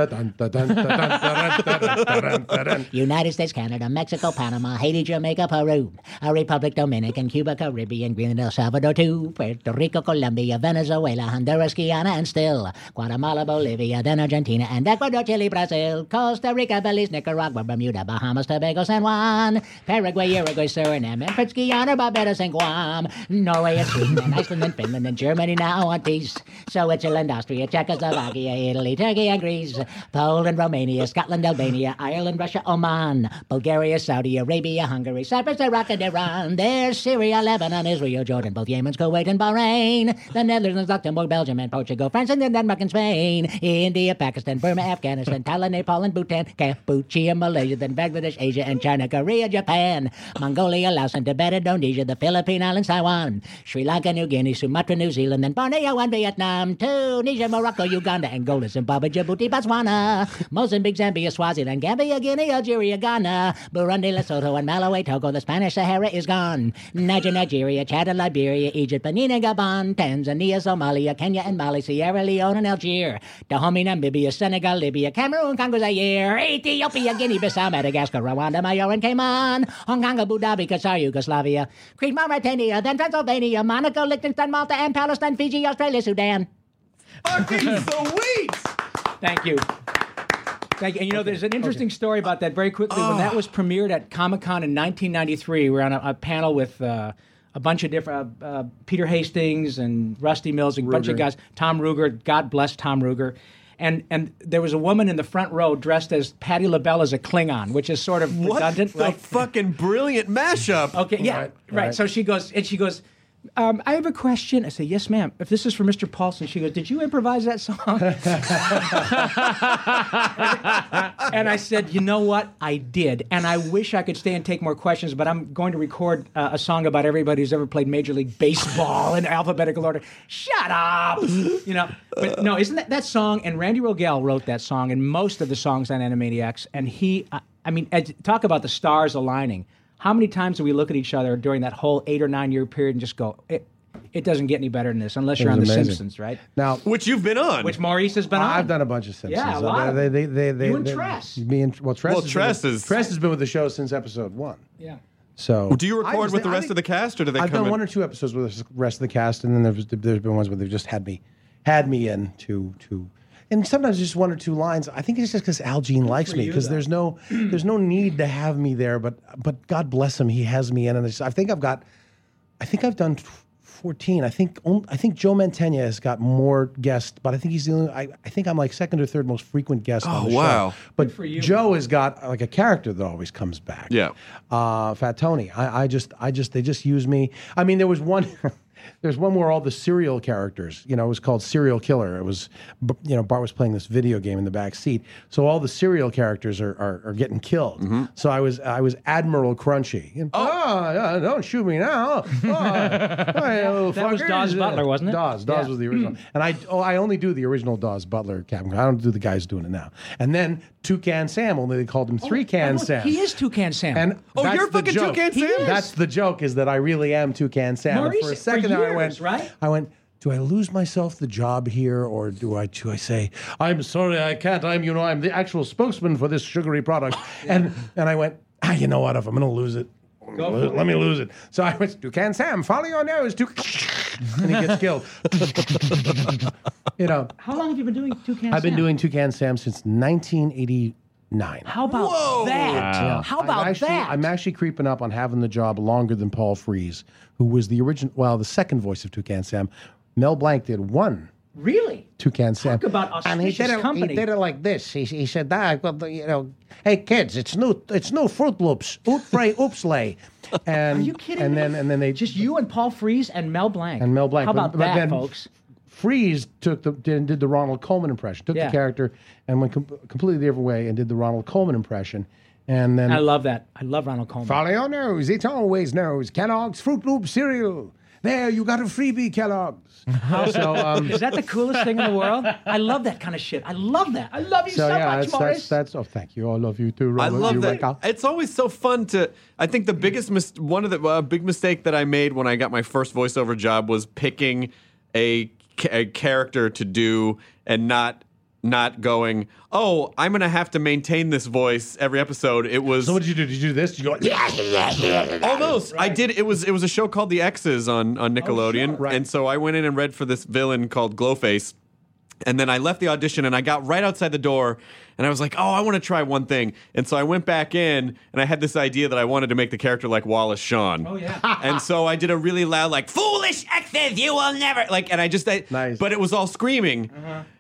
United States, Canada, Mexico, Panama, Haiti, Jamaica, Peru, a Republic, Dominican, Cuba, Caribbean, Grenada, El Salvador, too, Puerto Rico, Colombia, Venezuela, Honduras, Guyana, and still Guatemala, Bolivia, then Argentina, and Ecuador, Chile, Brazil, Costa Rica, Belize, Nicaragua, Bermuda, Bahamas, Tobago, San Juan, Paraguay, Uruguay, Suriname, and French Guiana, Barbados, and Guam, Norway, and Sweden, and Iceland, and Finland, and Germany now want peace. Switzerland, Austria, Czechoslovakia, Czechia, Italy, Turkey and Greece, Poland, Romania, Scotland, Albania, Ireland, Russia, Oman, Bulgaria, Saudi Arabia, Hungary, Cyprus, Iraq, and Iran. There's Syria, Lebanon, Israel, Jordan, both Yemen, Kuwait, and Bahrain. The Netherlands, Luxembourg, Belgium, and Portugal, France, and then Denmark and Spain. India, Pakistan, Burma, Afghanistan, Thailand, Nepal, and Bhutan, Cambodia, Malaysia, then Bangladesh, Asia, and China, Korea, Japan, Mongolia, Laos, and Tibet, Indonesia, the Philippine Islands, Taiwan, Sri Lanka, New Guinea, Sumatra, New Zealand, then Borneo and Vietnam, Tunisia, Morocco, Uganda, Angola, Zimbabwe, Djibouti, Botswana, Mozambique, Zambia, Swaziland, Gambia, Guinea, Algeria, Ghana, Burundi, Lesotho, and Malawi, Togo. The Spanish Sahara is gone. Niger, Nigeria, Chad, and Liberia, Egypt, Benin, and Gabon, Tanzania, Somalia, Kenya, and Mali, Sierra Leone, and Algier, Dahomey, Namibia, Senegal, Libya, Cameroon, Congo, Zaire, Ethiopia, Guinea-Bissau, Madagascar, Rwanda, Major, and Cayman, Hong Kong, Abu Dhabi, Qatar, Yugoslavia, Crete, Mauritania, then Transylvania, Monaco, Liechtenstein, Malta, and Palestine, Fiji, Australia, Sudan.
Fucking sweet!
Thank you. Thank you. And you know, there's an interesting story about that very quickly. When that was premiered at Comic-Con in nineteen ninety-three, we were on a, a panel with uh, a bunch of different, uh, uh, Peter Hastings and Rusty Mills, and a bunch of guys, Tom Ruger, God bless Tom Ruger. And and there was a woman in the front row dressed as Patti LaBelle as a Klingon, which is sort of
What
redundant,
the
right?
fucking brilliant mashup.
Okay, yeah,
Right,
right.
right.
So she goes, and she goes, um, I have a question. I say, yes, ma'am. If this is for Mister Paulson, she goes, did you improvise that song? And I said, you know what? I did. And I wish I could stay and take more questions, but I'm going to record uh, a song about everybody who's ever played Major League Baseball in alphabetical order. Shut up! You know, but no, isn't that that song? And Randy Rogel wrote that song and most of the songs on Animaniacs. And he, I, I mean, Ed, talk about the stars aligning. How many times do we look at each other during that whole eight or nine year period and just go, it, it doesn't get any better than this unless you're on The
amazing.
Simpsons, right?
Now,
Which you've been on.
Which Maurice has been on.
I've done a bunch of Simpsons.
Yeah, a
Uh,
lot of
they,
them.
they, they, they,
You and
they-
Tress.
Me and, well, Tress,
Well,
has
Tress
been with,
is-
Tress has been with the show since episode one.
Yeah.
So
Do you
I
record
just
with the
think- I
rest of
think-
the cast, or do they
I've
come
done
in?
one or two episodes with the rest of the cast, and then there's there's been ones where they've just had me had me in to to. And sometimes just one or two lines. I think it's just because Al Jean likes
for
me
you,
because
though.
there's no there's no need to have me there. But but God bless him, he has me in, and it's, I think I've got, I think I've done fourteen. I think on- I think Joe Mantegna has got more guests, but I think he's the only. I, I think I'm like second or third most frequent guest on
Oh,
the
wow.
show. But
for you.
Joe has got like a character that always comes back.
Yeah.
Uh, Fat Tony. I, I just I just they just use me. I mean, there was one. There's one where all the serial characters, you know, it was called Serial Killer. It was, b- you know, Bart was playing this video game in the back seat, so all the serial characters are are, are getting killed.
Mm-hmm.
So I was I was Admiral Crunchy. And, oh, yeah, don't shoot me now! Oh, hey, little
That was
fuckers.
Dawes Butler, wasn't it?
Dawes, Dawes
Yeah.
was the original, and I oh I only do the original Dawes Butler Captain. I don't do the guys doing it now. And then Toucan Sam, only they called him Three Can
Oh,
Sam.
He is Toucan Sam.
And
Oh,
that's
you're
the
fucking
joke.
Toucan Sam? He is.
That's the joke, is that I really am Toucan Sam. And
Maurice,
for a
for
second there, I
years,
went,
right?
I went, do I lose myself the job here, or do I do I say, I'm sorry, I can't. I'm, you know, I'm the actual spokesman for this sugary product. And and I went, ah, you know what? If I'm going to lose it,
Go for it.
let me lose it. So I went, Toucan Sam, follow your nose, Toucan. And he gets killed. You know,
How long have you been doing Toucan
I've been
Sam?
doing Toucan Sam since nineteen eighty-nine.
How about
Whoa.
that?
Yeah.
How about
I'm actually,
that?
I'm actually creeping up on having the job longer than Paul Frees, who was the original, well, the second voice of Toucan Sam. Mel Blanc did one
Really?
Toucan Sam.
Talk about
and he
auspicious
did it,
company.
He did it like this. He, he said, ah, well, you know, hey kids, it's new, it's new Fruit Loops, Oot Frey Oops Lay. And
Are you kidding
and
me?
then and then they
Just you and Paul Frees and Mel Blanc.
and Mel Blanc.
How
But-
about
but
that,
then
folks?
Freeze took the did, did the Ronald Coleman impression. Took
Yeah.
the character and went com- completely different way and did the Ronald Coleman impression. And then
I love that. I love Ronald Coleman.
follow your nose. It always knows. Kellogg's Fruit Loop cereal. There, you got a freebie, Kellogg's. so, um,
Is that the coolest thing in the world? I love that kind of shit. I love that. I love you so,
so yeah,
much,
that's,
Morris.
that's that's. Oh, thank you. I love you too.
I
Robert.
love
You
that.
wake up.
It's always so fun to. I think the biggest mis- one of the uh, big mistake that I made when I got my first voiceover job was picking a, ca- a character to do and not not going. Oh, I'm gonna have to maintain this voice every episode. It was
So what did you do? Did you do this? Did you go? Yeah.
almost. I did. It was it was a show called The X's on on Nickelodeon,
sure. Right.
and so I went in and read for this villain called Glowface. And then I left the audition and I got right outside the door and I was like, oh, I want to try one thing. And so I went back in and I had this idea that I wanted to make the character like Wallace Shawn.
Oh, yeah.
And so I did a really loud, like, foolish X's, you will never. Like, and I just, I,
Nice.
but it was all screaming.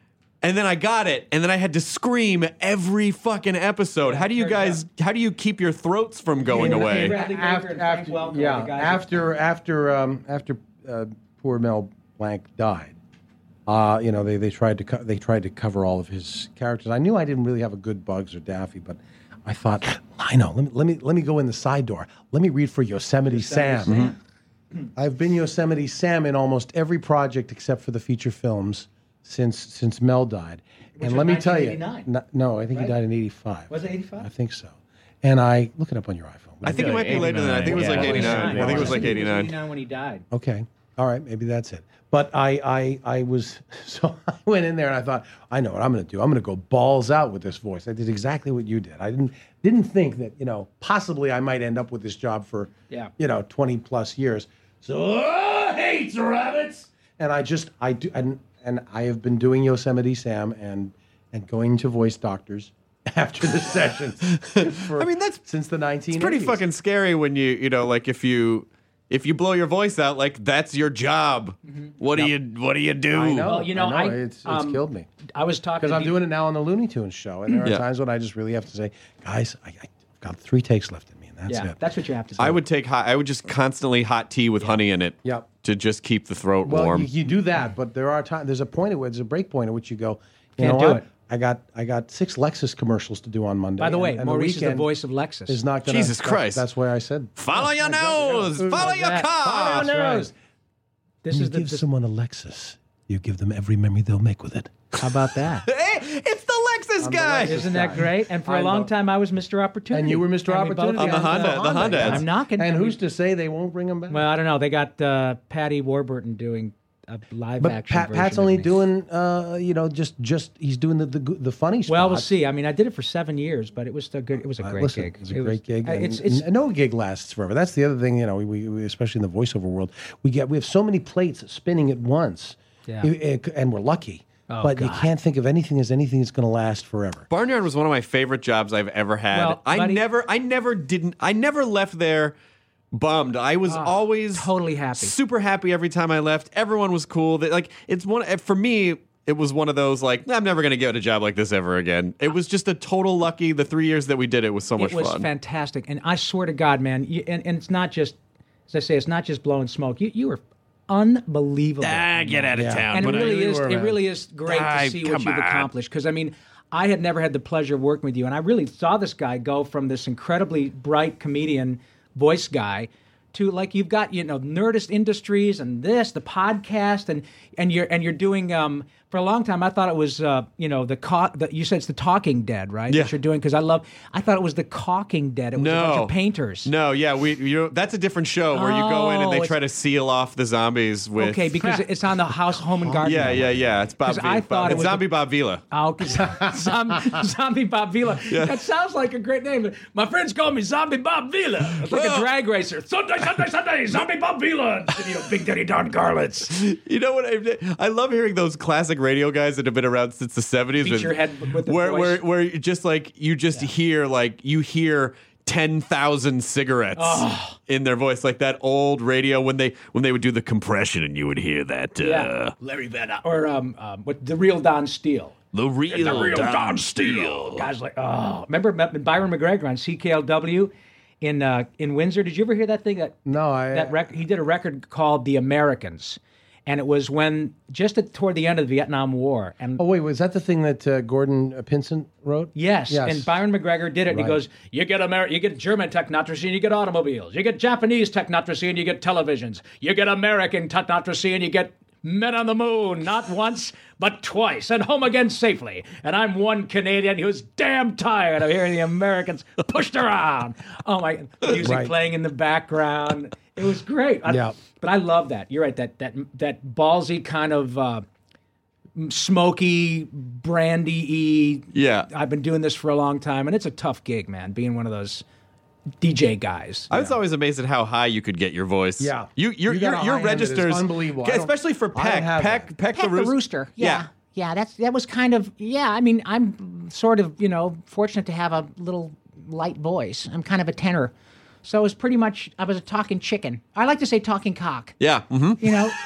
And then I got it, and then I had to scream every fucking episode. How do you guys? How do you keep your throats from going
Yeah,
away?
Bradley Baker
After,
and Frank
after,
Welker,
yeah,
the guys
after after um, after uh, poor Mel Blanc died, uh, you know, they, they tried to co- they tried to cover all of his characters. I knew I didn't really have a good Bugs or Daffy, but I thought, I know. Let me let me let me go in the side door. Let me read for Yosemite, Sam.
Sam.
I've been Yosemite Sam in almost every project except for the feature films since since Mel died.
Which
and
was
let me tell you,
nineteen eighty-nine.
no, no, I think
Right?
he died in eighty-five.
Was it eighty-five?
I think so. And I look it up on your iPhone.
I think it might be later than that. I think it was like
Yeah.
eighty-nine. I think it was like eighty-nine.
eighty-nine when he died.
Okay. All right. Maybe that's it. But I, I, I was, so I went in there and I thought, I know what I'm going to do. I'm going to go balls out with this voice. I did exactly what you did. I didn't, didn't think that, you know, possibly I might end up with this job for,
Yeah.
you know, twenty plus years. So, oh, hates rabbits. And I just, I do, and, and I have been doing Yosemite Sam and, and going to voice doctors after the sessions. For,
I mean, that's
since the nineteen eighties.
It's pretty fucking scary when you, you know, like if you if you blow your voice out, like that's your job. What do you what do you do?
I know.
Well, you know,
I know.
I-
it's, it's
um,
killed me.
I was talking
Because
to
I'm
people-
doing it now on the Looney Tunes show, and there are
Yeah.
times when I just really have to say, guys, I, I've got three takes left in me, and that's
yeah,
it.
that's what you have to do.
I would take hot. I would just constantly hot tea with honey in it.
Yep.
To just keep the throat
Well,
warm.
you, you do that, but there are times. There's a point at which there's a break point at which you go, you
Can't
know
do
what?
it.
I got I got six Lexus commercials to do on Monday.
By the way,
and, and
Maurice is the
weekend
voice of Lexus.
Is not gonna,
Jesus
that-
Christ.
That's why I said
Follow your nose. Follow your
that?
car.
Follow your
That's
nose.
right. This
When
is
you
the,
give
this-
someone a Lexus, you give them every memory they'll make with it.
How about that?
Hey, it's the Lexus guy.
Isn't that great? And for a
I
long
love-
time, I was Mister Opportunity.
And you were Mister
And we both-
Opportunity
On the Honda- the Honda ads.
I'm knocking.
And
I mean,
who's to say they won't bring them back?
Well, I don't know. They got uh, Patty Warburton doing a live
But
action
Pat,
version
Pat's
of
only
me.
doing, uh, you know, just just he's doing the the, go- the funny spots.
Well, we'll see. I mean, I did it for seven years, but it was still good. It was a
Uh,
great
listen,
gig.
It's a
It
great
was-
gig.
uh,
And,
It's, it's,
and no gig lasts forever. That's the other thing, you know, we, we especially in the voiceover world, we get we have so many plates spinning at once,
Yeah.
It- it- and we're lucky.
Oh,
but you
God.
can't think of anything as anything that's going to last forever.
Barnyard was one of my favorite jobs I've ever had.
Well,
I
buddy-
never, I never didn't, I never left there bummed. I was always
totally happy.
super happy every time I left. Everyone was cool. That like it's one for me. It was one of those like I'm never going to get a job like this ever again. It was just a total lucky. The three years that we did it was so much
it was
fun.
fantastic. And I swear to God, man, you, and, and it's not just, as I say, it's not just blowing smoke. You you were unbelievable.
Ah, get out of
Yeah.
town.
and it
But I-
really
you
is
were,
it
man.
really is great
Ah,
to see what
come
you've
on.
accomplished. Because I mean, I had never had the pleasure of working with you, and I really saw this guy go from this incredibly bright comedian voice guy to like you've got you know Nerdist Industries and this the podcast and and you're and you're doing um for a long time I thought it was uh you know the, co- the you said it's the Talking Dead, right?
Yeah.
That you're doing, because I love I thought it was the Caulking Dead. It was a bunch
No.
of painters.
No, yeah, we you know, that's a different show where you go in and
Oh,
they
it's-
try to seal off the zombies with
Okay, because it's on the House Home and Garden.
yeah,
Network.
yeah, yeah. It's Bob.
'Cause
Vila.
I thought it
it's
was
Zombie Bob Vila.
Oh, 'cause zombie, zombie Bob Vila. That sounds like a great name. My friends call me Zombie Bob Vila. It's like
Well-
a drag racer. Sunday, Sunday, Sunday, Zombie Bob Vila. And, you know, Big Daddy Don Garlitz.
You know what? I, I love hearing those classic radio guys that have been around since the seventies.
Beat your head with the
where,
voice.
where, where you just like you just hear like you hear ten thousand cigarettes
Oh.
in their voice, like that old radio when they when they would do the compression and you would hear that. Uh,
Yeah.
Larry Vanna.
Or um, um, what the real Don Steele.
The real,
The real
Don,
Don
Steele.
Guys like, oh, remember Byron McGregor on C K L W in uh, in Windsor? Did you ever hear that thing? That
No, I.
that rec- he did a record called The Americans, and it was when just at, toward the end of the Vietnam War. And
Oh wait, was that the thing that uh, Gordon Pinson wrote?
yes,
Yes.
and Byron McGregor did it. And he
Right.
goes, "You get Amer- you get German technocracy, and you get automobiles. You get Japanese technocracy, and you get televisions. You get American technocracy, and you get." Men on the moon, not once, but twice, and home again safely. And I'm one Canadian who's damn tired of hearing the Americans pushed around. Oh my, music
Right.
playing in the background. It was great. I-
Yeah.
But I love that. You're right. That that that ballsy kind of uh, smoky, brandy-y.
Yeah.
I've been doing this for a long time, and it's a tough gig, man. Being one of those D J guys.
I was always amazed at how high you could get your voice.
Yeah.
you your
You got
your,
a
your
high end that is
registers
unbelievable. I don't-
especially for
I don't
Peck.
have
Peck,
that.
Peck,
Peck
the,
the
Roos-
rooster.
Yeah.
Yeah. Yeah, that's that was kind of yeah. I mean, I'm sort of you know fortunate to have a little light voice. I'm kind of a tenor, so it was pretty much I was a talking chicken. I like to say talking cock.
Yeah. Mm-hmm.
You know,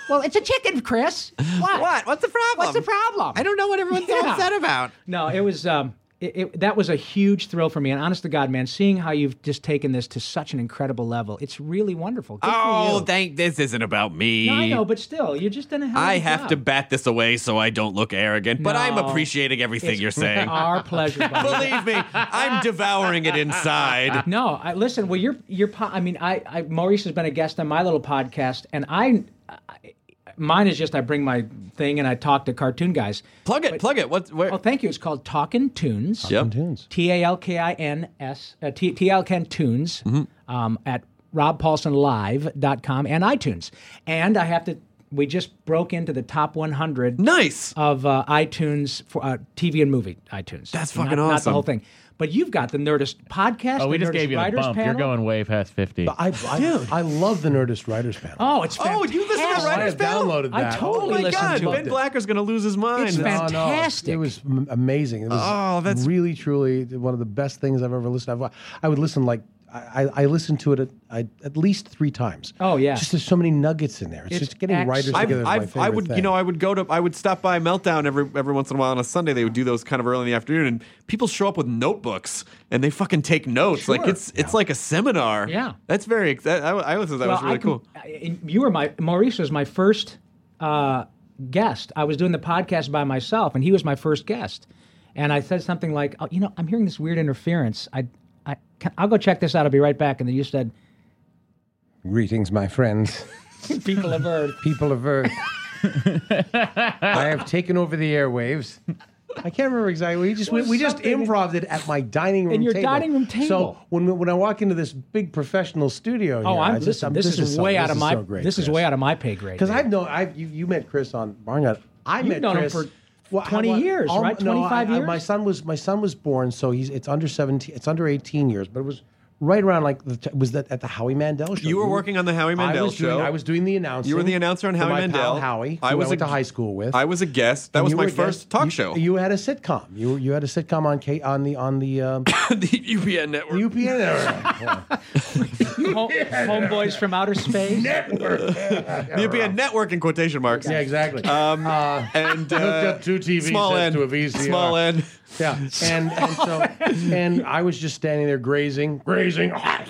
Well, it's a chicken, Chris. What?
What? What's the problem?
What's the problem?
I don't know what everyone's so
Yeah.
upset about.
No, it was um, it, it, that was a huge thrill for me. And honest to God, man, seeing how you've just taken this to such an incredible level, it's really wonderful. Good for
Oh,
you.
thank. This isn't about me.
No, I know, but still, you're just in a hell of
I
a
have
job.
to bat this away so I don't look arrogant, but I'm
No.
appreciating everything
It's
you're saying.
Our pleasure, buddy.
Believe me, I'm devouring it inside.
No, I, listen. Well, you're you're. po- I mean, I, I Maurice has been a guest on my little podcast, and I, I mine is just I bring my thing and I talk to cartoon guys.
Plug it, plug it. What's where?
Oh, thank you. It's called Talkin' Tunes.
Yep.
Tunes.
T A L K I N S. Uh, T T L K N Tunes. Um, at rob paulson live dot com and iTunes. And I have to. We just broke into the top one hundred.
Nice.
Of uh, iTunes for uh, T V and movie iTunes.
That's
Not-
fucking
Not the
awesome.
whole thing. But you've got the Nerdist podcast.
Oh, we
the
just
Nerdist
gave you a
Writers
bump.
Panel.
You're going way past fifty.
I, I, I love the Nerdist Writers Panel.
Oh, it's
Oh,
fantastic.
you listen to the
I
Writers
have
Panel?
downloaded
I
that.
totally
Oh my
listened
God,
to
Ben
it.
Blacker's gonna lose his mind.
It's
No, no,
fantastic.
it was m- amazing. It was
Oh, that's-
really, truly one of the best things I've ever listened to. I would listen like I, I listened to it at, I, at least three times.
Oh, yeah.
Just there's so many nuggets in there. It's,
It's
just getting writers
excellent.
together.
I've,
is
I've,
my
I
favorite
would,
thing.
you know, I would go to, I would stop by Meltdown every every once in a while on a Sunday. They would do those kind of early in the afternoon, and people show up with notebooks and they fucking take notes. Like
Sure.
it's it's like a seminar.
Yeah.
that's very. ex- I, I listened to that.
Well,
was really
I can-
cool.
I- You were my Maurice was my first uh, guest. I was doing the podcast by myself, and he was my first guest. And I said something like, oh, "You know, I'm hearing this weird interference. I, I, can, I'll go check this out. I'll be right back." And then you said,
Greetings, my friends,
"People of Earth."
people of Earth. I have taken over the airwaves. I can't remember exactly. We just we, we just
something-
improv'd it at my dining room
In your
table.
dining room table.
So when when I walk into this big professional studio,
Oh,
here,
I'm
I just,
listen.
I'm,
This, is
so-
way
this
out of
is
my.
so great,
this is
Chris.
way out of my pay grade.
Because
dude.
I've known I've you, you met Chris on Barnyard. I
You've
met
known him
Chris
for
well,
twenty
I-
years,
al-
right?
no,
twenty-five
I- I-
years?
My son was my son was born, so he's it's under seventeen. It's under eighteen years, but it was right around like the t- was that at the Howie Mandel show.
You were working on the Howie
I
Mandel
was doing,
show.
I was doing the announcing.
You were the announcer on
for
Howie
my
Mandel.
pal Howie,
I
who
was
I went
a-
to high school with.
I was a guest. That
And
was
you
my
were a
first
guest.
talk
You-
show.
You had a sitcom. You were- you had a sitcom on K on the on the um,
the U P N network.
U P N network.
Home, homeboys from outer space.
The U P N network in quotation marks.
Yeah, exactly.
Um,
Uh,
and uh,
hooked up two T V
small
sets
end
to a V C R.
Small end.
Yeah, and and so and I was just standing there grazing, grazing
And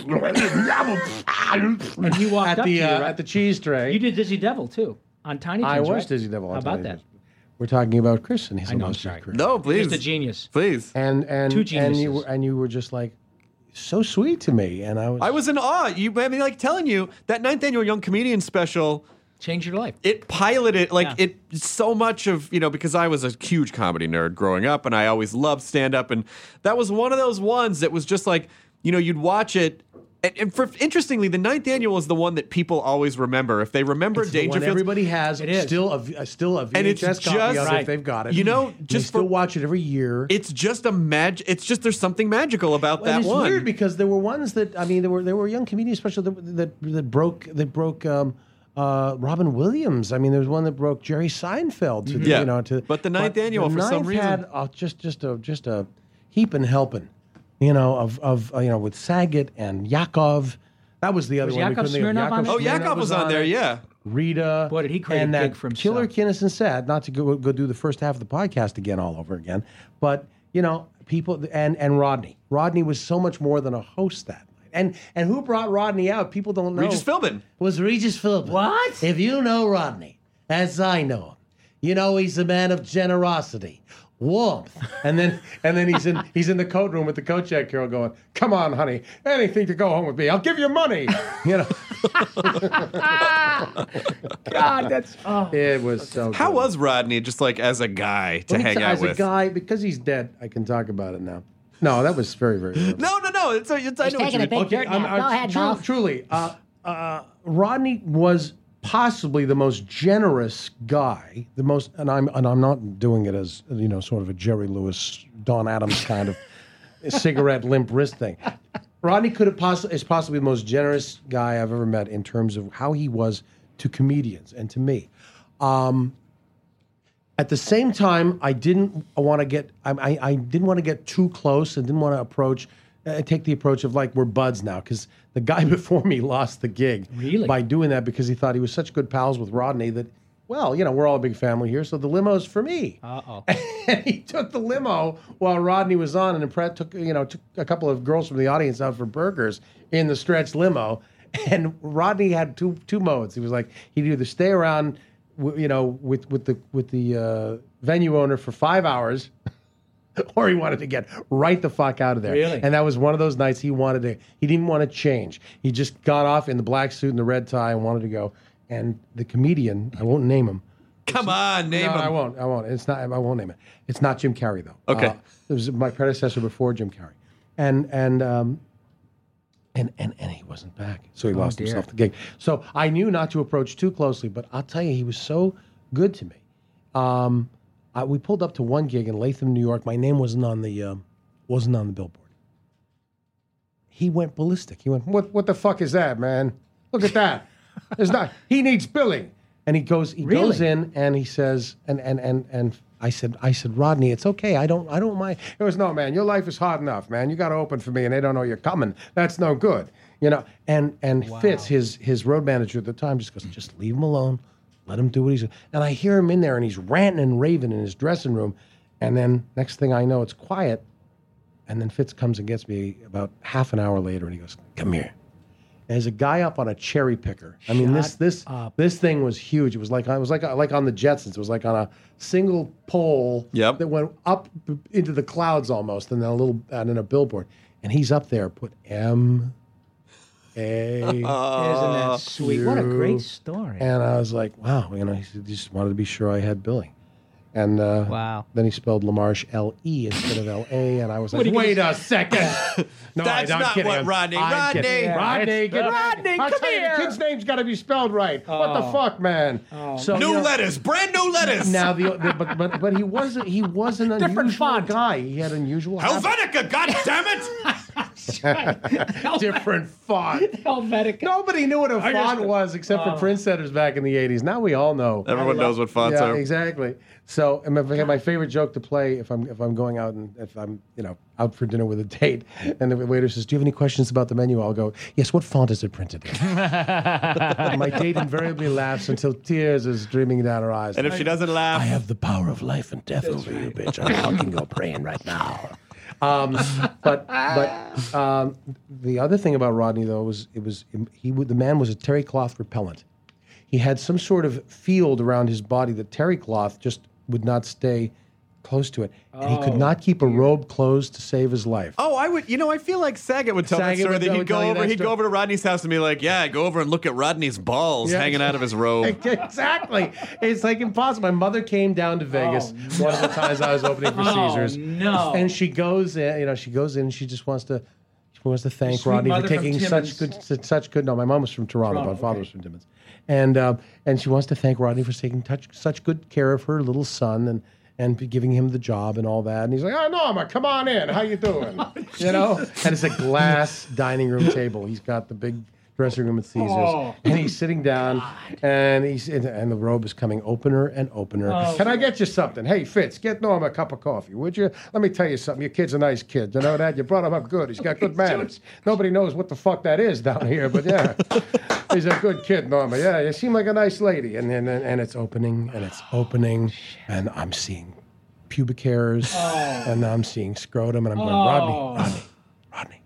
you walked
at
up
the
to you,
uh,
right?
at the cheese tray.
You did Dizzy Devil too on Tiny Toons.
I was
right?
Dizzy Devil. on
How about
Tiny
that?
Toons. We're talking about Chris and his
I know, I'm
illustrious
sorry.
career.
No, please.
Just a genius.
Please.
And and
Two
and you
geniuses.
were and you were just like so sweet to me, and I was
I was in awe. You, I mean, like telling you that ninth annual Young Comedian Special.
Change your life.
It piloted like
Yeah.
it so much of you know because I was a huge comedy nerd growing up and I always loved stand up and that was one of those ones that was just like you know you'd watch it and, and for interestingly the ninth annual is the one that people always remember if they remember
It's the one
Dangerfield.
everybody has
It is.
still a, v- still a V H S
And it's
copy
just-
of it
Right.
if they've got it.
You know,
They
just
still
for-
watch it every year.
It's just a mag. It's just there's something magical about
Well,
that
it's
one.
weird because there were ones that I mean there were there were young comedian specials that that, that broke that broke um, uh, Robin Williams. I mean there was one that broke Jerry Seinfeld to the,
Yeah.
you know to
But the ninth
the
annual, for some
ninth
reason-
had uh, just just a just a heaping helping, you know of of uh, you know with Saget and Yakov. That was the other
Was
one. we
Yakov
couldn't think of.
Smirnoff on
oh,
it?
Smirnoff
Yakov was on there.
it.
Yeah.
Rita.
Boy, did he create
and
a
that
gig for himself.
Killer Kinison Sad, not to go, go do the first half of the podcast again all over again, but, you know, people, and, and Rodney. Rodney was so much more than a host that night. And and who brought Rodney out? People don't know.
Regis Philbin.
Was Regis Philbin.
What?
If you know Rodney, as I know him, you know he's a man of generosity, warmth, and then and then he's in he's in the coat room with the coat check girl going, "Come on, honey, anything to go home with me. I'll give you money." You know,
God, that's oh.
it was so.
How
good.
was Rodney just like as a guy to
Let me
hang
tell-
out
as
with?
a guy, because he's dead, I can talk about it now. No, that was very, very. early.
No, no, no. It's, it's, I
He's
know what
taking
you
a
mean.
big dirt
I'm-
nap.
I'm-
Go ahead,
tru-
Mo.
Truly, uh, uh, Rodney was possibly the most generous guy. The most, and I'm and I'm not doing it as you know, sort of a Jerry Lewis, Don Adams kind of cigarette limp wrist thing. Rodney could have possibly is possibly the most generous guy I've ever met in terms of how he was to comedians and to me. Um, At the same time, I didn't want to get I, I, I didn't want to get too close and didn't want to approach uh, take the approach of like we're buds now because the guy before me lost the gig
Really?
by doing that because he thought he was such good pals with Rodney that, well, you know, we're all a big family here, so the limo's for me.
Uh-oh.
And he took the limo while Rodney was on, and Brett took you know took a couple of girls from the audience out for burgers in the stretch limo. And Rodney had two two modes. He was like he'd either stay around, w- you know, with with the with the uh, venue owner for five hours. Or he wanted to get right the fuck out of there.
Really?
And that was one of those nights he wanted to, he didn't want to change. He just got off in the black suit and the red tie and wanted to go. And the comedian, I won't name him.
Come on, name
no,
him.
I won't. I won't. It's not, I won't name it. It's not Jim Carrey, though.
Okay.
Uh, it was my predecessor before Jim Carrey. And, and, um, and, and, and he wasn't back. So he
Oh,
lost
dear.
himself the gig. So I knew not to approach too closely, but I'll tell you, he was so good to me. Um, I, we pulled up to one gig in Latham, New York. My name wasn't on the um, wasn't on the billboard. He went ballistic. He went, "What? What the fuck is that, man? Look at that. There's not. He needs billing." And he goes, he
Really?
goes in and he says, and and and and I said, I said, Rodney, it's okay. I don't, I don't mind. He goes, no, man, your life is hard enough, man. You got to open for me, and they don't know you're coming. That's no good, you know. And and Fitz, his his road manager at the time, just goes, just leave him alone. Let him do what he's doing. And I hear him in there, and he's ranting and raving in his dressing room. And then next thing I know, it's quiet. And then Fitz comes and gets me about half an hour later, and he goes, come here. There's a guy up on a cherry picker. I mean, this
Shut
this
up.
this thing was huge. It was like it was like like on the Jetsons. It was like on a single pole
Yep.
that went up into the clouds almost, and then a little and then a billboard. And he's up there, put M A.
Isn't that sweet? What a great story.
And I was like, wow, you know, he said, he just wanted to be sure I had billing. And uh,
Wow.
then he spelled LaMarche L E instead of L A, and I was
What
like,
are you
wait
gonna
a second. No,
That's
I'm
not
kidding.
what
I'm-
Rodney-
I'm
Rodney!
kidding.
Yeah,
Rodney,
it's-
get
Rodney,
I'll
come
tell you,
here.
the kid's name's got to be spelled right. What the
Oh.
fuck, man? So,
New
you know,
lettuce, brand new lettuce.
Now, the, the but, but but he wasn't he was an
Different
unusual
font.
guy. He had unusual habits.
Helvetica, goddammit!
Different font.
Helvetica.
Nobody knew what a
I
font
just-
was except
Oh.
for Prince setters back in the eighties. Now we all know.
Everyone knows what fonts
yeah,
are.
exactly. So, and my, my favorite joke to play if I'm if I'm going out and if I'm you know out for dinner with a date, and the waiter says, "Do you have any questions about the menu?" I'll go, "Yes. What font is it printed in?" And my date invariably laughs until tears is streaming down her eyes.
And if she doesn't laugh,
I have the power of life and death over you, bitch. I'm hugging your brain right now. Um, but but um, the other thing about Rodney though was it was he would, the man was a terry cloth repellent. He had some sort of field around his body that terry cloth just would not stay close to it, and he could
Oh,
not keep a robe closed to save his life.
oh, I would. You know, I feel like Saget would tell
Saget
that story.
would-
That he'd
would
go
tell you
over.
that
He'd
story.
go over to Rodney's house and be like, "Yeah, go over and look at Rodney's balls
Yeah.
hanging out of his robe."
Exactly. It's like impossible. My mother came down to Vegas
Oh,
one of the times I was opening for
Oh,
Caesars.
no.
And she goes in, you know, she goes in and she just wants to she wants to thank
Sweet
Rodney for
mother from
taking such
Timmins.
good such good no, my mom was from Toronto,
Toronto,
my father
okay.
was from Timmins. And um, and she wants to thank Rodney for taking touch, such good care of her little son and and giving him the job and all that. And he's like, "Oh, Norma, come on in. How you doing?" You know? And it's a glass dining room table. He's got the big dressing room at Caesars.
Oh.
And he's sitting down, and he's and, and the robe is coming opener and opener.
Oh.
Can I get you something? Hey, Fitz, get Norm a cup of coffee, would you? Let me tell you something. Your kid's a nice kid. You know that? You brought him up good. He's got good manners. Nobody knows what the fuck that is down here, but yeah, he's a good kid, Norma. Yeah, you seem like a nice lady. And and and it's opening and it's opening, and I'm seeing pubic hairs, and I'm seeing scrotum, and I'm going,
Oh.
Rodney, Rodney, Rodney.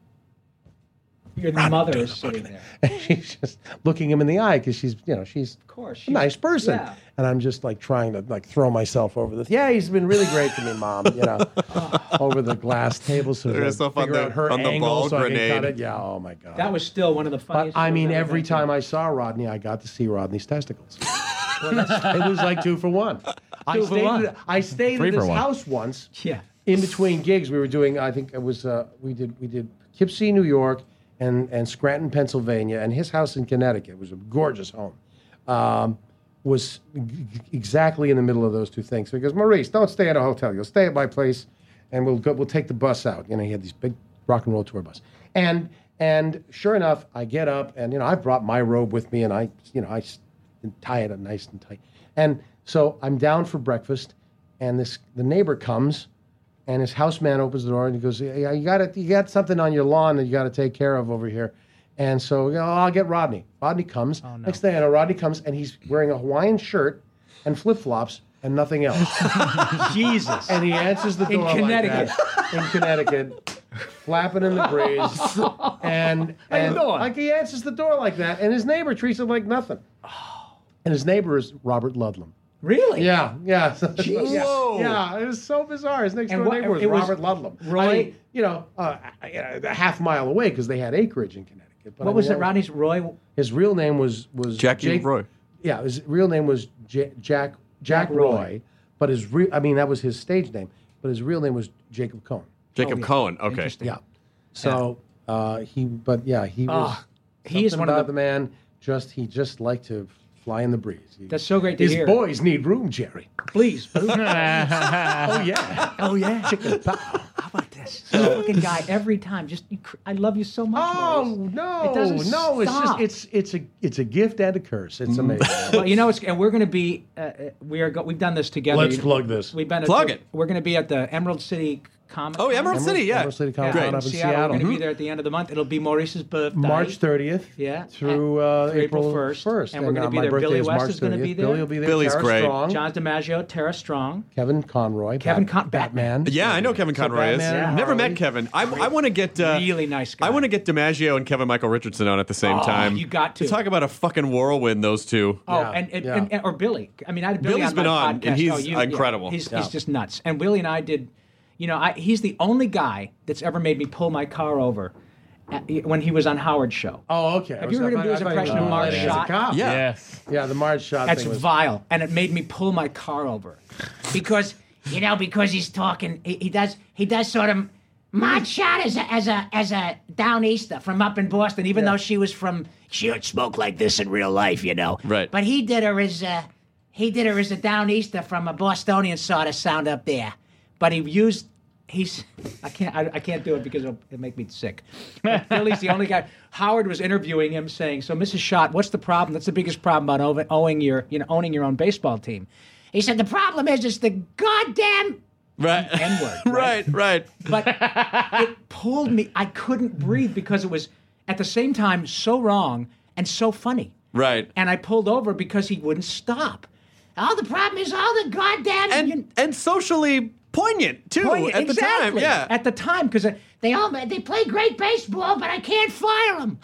Your mother is sitting there.
And she's just looking him in the eye because she's, you know, she's
Of course.
a
she's-
nice person.
Yeah.
And I'm just like trying to like throw myself over the. Yeah, he's been really great to me, Mom. You know, over the glass table so
Throw
I
yourself on
figure
the-
out her
on the
angle
ball
so I can
grenade.
cut it. Yeah. Oh my God.
That was still one of the
But
funniest.
I mean,
shows I've
every
been to.
time I saw Rodney, I got to see Rodney's testicles. It was like two for one. I
Two for
stayed.
one.
At, I stayed
Three
at
for
his
one.
house once.
Yeah.
In between gigs, we were doing. I think it was. Uh, we did. We did Poughkeepsie, New York, and and Scranton, Pennsylvania, and his house in Connecticut was a gorgeous home. Um, was g- exactly in the middle of those two things. So he goes, Maurice, don't stay at a hotel. You'll stay at my place, and we'll go. We'll take the bus out. You know, he had these big rock and roll tour bus, and and sure enough, I get up, and you know, I brought my robe with me, and I, you know, I s- tie it up nice and tight, and so I'm down for breakfast, and this the neighbor comes and his houseman opens the door and he goes, "Yeah, you got it. You got something on your lawn that you got to take care of over here." And so, you know, I'll get Rodney. Rodney comes.
Oh, no.
Next thing I know, Rodney comes and he's wearing a Hawaiian shirt and flip flops and nothing else.
Jesus.
And he answers the
In
door
Connecticut.
like that, in Connecticut, flapping in the breeze, and
How you
and
doing?
like he answers the door like that, and his neighbor treats him like nothing. And his neighbor is Robert Ludlum.
Really?
Yeah, yeah.
Jesus.
yeah,
Whoa.
yeah, it was so bizarre. His next
And
door
what-
neighbor was
it was
Robert Ludlum.
Roy-
I mean, you know, uh, a half mile away because they had acreage in Connecticut. But
What
I
was
mean,
it, Rodney's Roy?
His real name was was
Jackie
Jake,
Roy.
Yeah, his real name was J- Jack Jack
Jack Roy.
Roy, but his real I mean that was his stage name, but his real name was Jacob Cohen.
Jacob
Oh, yeah.
Cohen. Okay.
Interesting.
Yeah. So uh, he, but yeah, he was.
Oh, he is
something
one of
about
the-
the man. Just he just liked to fly in the breeze. He-
That's so great to
His
hear.
boys need room, Jerry.
Please.
Oh yeah.
Oh yeah. Chicken pow. How about this? Fucking guy every time. Just you, cr- I love you so much.
Oh
Maurice.
no,
It doesn't
no! It's just
stop.
it's it's a it's a gift and a curse. It's amazing.
Well, you know, it's, and we're going to be. Uh, uh, we are. Go, we've done this together.
Let's
You-
plug this.
We've been at
Plug
the-
it.
We're going to be at the Emerald City Comic.
Oh, Emerald City, yeah.
Emerald City Comic
Great.
Con up in
Seattle.
Seattle.
We're going to be
Mhm.
there at the end of the month. It'll be Maurice's birthday.
March thirtieth.
Yeah.
Through uh,
Through
April
first.
first.
And we're going
uh,
to be
my
there.
birthday
Billy
is
West
March
is going to be
thirtieth.
there.
Billy will be there.
Billy's
Tara
great.
Strong,
John DiMaggio, Tara Strong.
Kevin Conroy.
Kevin
Bat-
Con-
Batman.
Yeah, I know Kevin
So
Conroy is.
Batman and
Never
Harley.
met Kevin. I, I want to get uh,
Really nice guy.
I want to get DiMaggio and Kevin Michael Richardson on at the same
Oh,
time.
you got to.
talk about a fucking whirlwind. Those two.
Oh,
Yeah,
and, and,
yeah.
and, and or Billy. I mean, I had Billy
Billy's
on
been
my
on,
podcast.
and he's
Oh, you- yeah.
incredible.
He's,
Yeah.
he's just nuts. And Billy and I did. You know, I, he's the only guy that's ever made me pull my car over at, when he was on Howard's show.
Oh, okay.
Have you heard him do his impression of Marge Schott?
Yeah.
Yes.
Yeah, the Marge shot
That's
thing was.
vile, and it made me pull my car over because
You know, because he's talking, he, he does, he does sort of. Marge Schott as a as a as a downeaster from up in Boston, even though she was from, she don't smoke like this in real life, you know.
Right.
But he did her as a, he did her as a downeaster from a Bostonian sort of sound up there.
but he used he's I can't I, I can't do it because it'll, it'll make me sick. But Billy's the only guy. Howard was interviewing him, saying, "So, Missus Schott, what's the problem? That's the biggest problem about owning, owning your you know owning your own baseball team."
He said the problem is it's the goddamn
Right.
N-word.
right, right.
But it pulled me. I couldn't breathe because it was at the same time so wrong and so funny.
Right.
And I pulled over because he wouldn't stop.
all the problem is all the goddamn
And and socially poignant too
Poignant,
at the time.
exactly.
Yeah.
At the time, because
they all they play great baseball, but I can't fire them.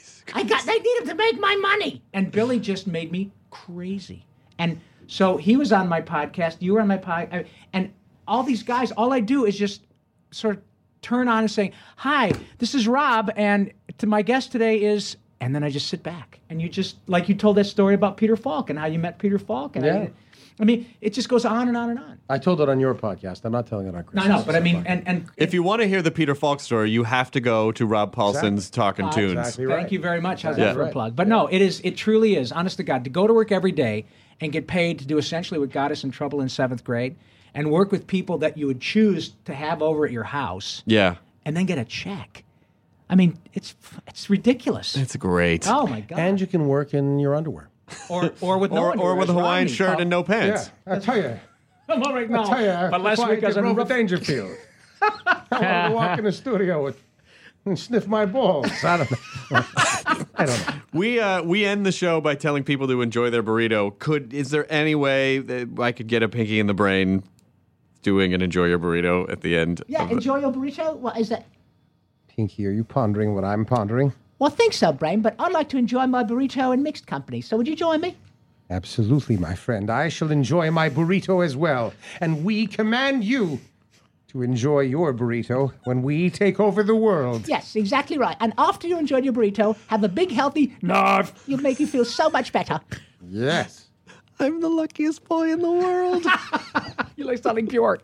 I got they need them to make my money.
and Billy just made me crazy. And so he was on my podcast. You were on my podcast, and all these guys. All I do is just sort of turn on and say, "Hi, this is Rob," and to my guest today is. And then I just sit back, and you just like you told that story about Peter Falk and how you met Peter Falk. And
Yeah.
I, I mean, it just goes on and on and on.
I told it on your podcast. I'm not telling it on Chris.
No, no, but I mean, and and
If you want to hear the Peter Falk story, you have to go to Rob Paulson's Talking
Uh,
Tunes.
Exactly
Thank
right.
you very much. How's
Yeah.
that for a
Right.
plug? But no, it is. It truly is. Honest to God, to go to work every day and get paid to do essentially what got us in trouble in seventh grade, and work with people that you would choose to have over at your house,
Yeah.
and then get a check. I mean, it's it's ridiculous.
It's great.
Oh my God!
And you can work in your underwear.
or or with no
or or
underwear,
with a
as
Hawaiian
Rodney.
shirt and no pants.
I tell you.
I'm all right now.
I tell you.
but last week I was in
Robert
rough-
Dangerfield. I wanted to walk in the studio with, and sniff my balls. I don't know. I don't know.
We uh we end the show by telling people to enjoy their burrito. Could is there any way that I could get a pinky in the brain doing an enjoy your burrito at the end?
Yeah,
of the-
enjoy your burrito. What is that?
Pinky, are you pondering what I'm pondering?
Well, I think so, Brain, but I'd like to enjoy my burrito in mixed company. So would you join me?
Absolutely, my friend. I shall enjoy my burrito as well. And we command you to enjoy your burrito when we take over the world.
Yes, exactly right. And after you enjoyed your burrito, have a big, healthy narf. You'll make you feel so much better.
Yes.
I'm the luckiest boy in the world.
You like selling Bjork.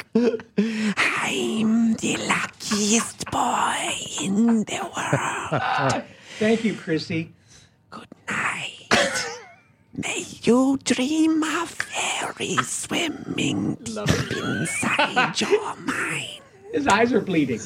I'm the luckiest boy in the world.
Thank you, Chrissy.
Good night. May you dream of fairies swimming deep inside your mind.
His eyes are bleeding.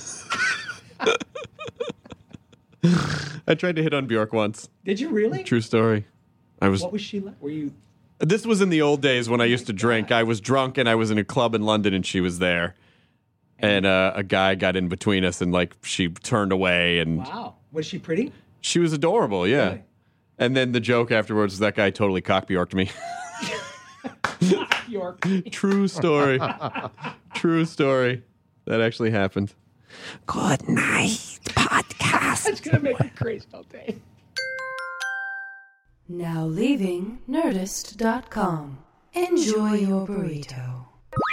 I tried to hit on Bjork once.
Did you really?
True story. I was
What was she like? Were you?
This was in the old days when I used to drink. I was drunk and I was in a club in London and she was there. and uh, a guy got in between us, and like she turned away, and
Wow. Was she pretty?
she was adorable, yeah.
Really?
And then the joke afterwards was that guy totally cock-Bjorked me.
York.
True story. True story. That actually happened.
Good night, podcast.
It's going to make me crazy all day.
Now leaving Nerdist dot com. Enjoy your burrito.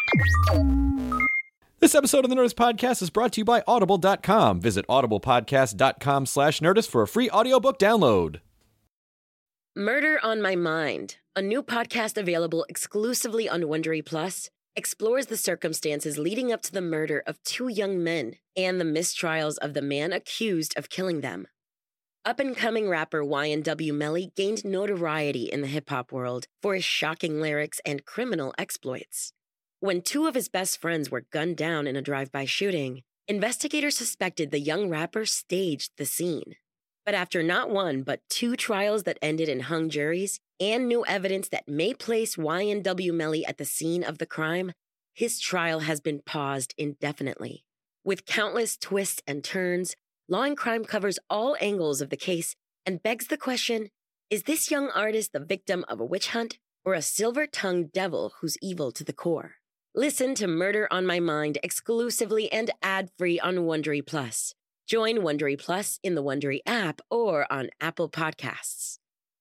This episode of the Nerdist Podcast is brought to you by Audible dot com. Visit audiblepodcast dot com slash Nerdist for a free audiobook download.
Murder on My Mind, a new podcast available exclusively on Wondery Plus, explores the circumstances leading up to the murder of two young men and the mistrials of the man accused of killing them. Up-and-coming rapper Y N W Melly gained notoriety in the hip-hop world for his shocking lyrics and criminal exploits. When two of his best friends were gunned down in a drive-by shooting, investigators suspected the young rapper staged the scene. But after not one, but two trials that ended in hung juries and new evidence that may place Y N W Melly at the scene of the crime, his trial has been paused indefinitely. With countless twists and turns, Law and Crime covers all angles of the case and begs the question, is this young artist the victim of a witch hunt or a silver-tongued devil who's evil to the core? Listen to Murder on My Mind exclusively and ad-free on Wondery Plus. Join Wondery Plus in the Wondery app or on Apple Podcasts.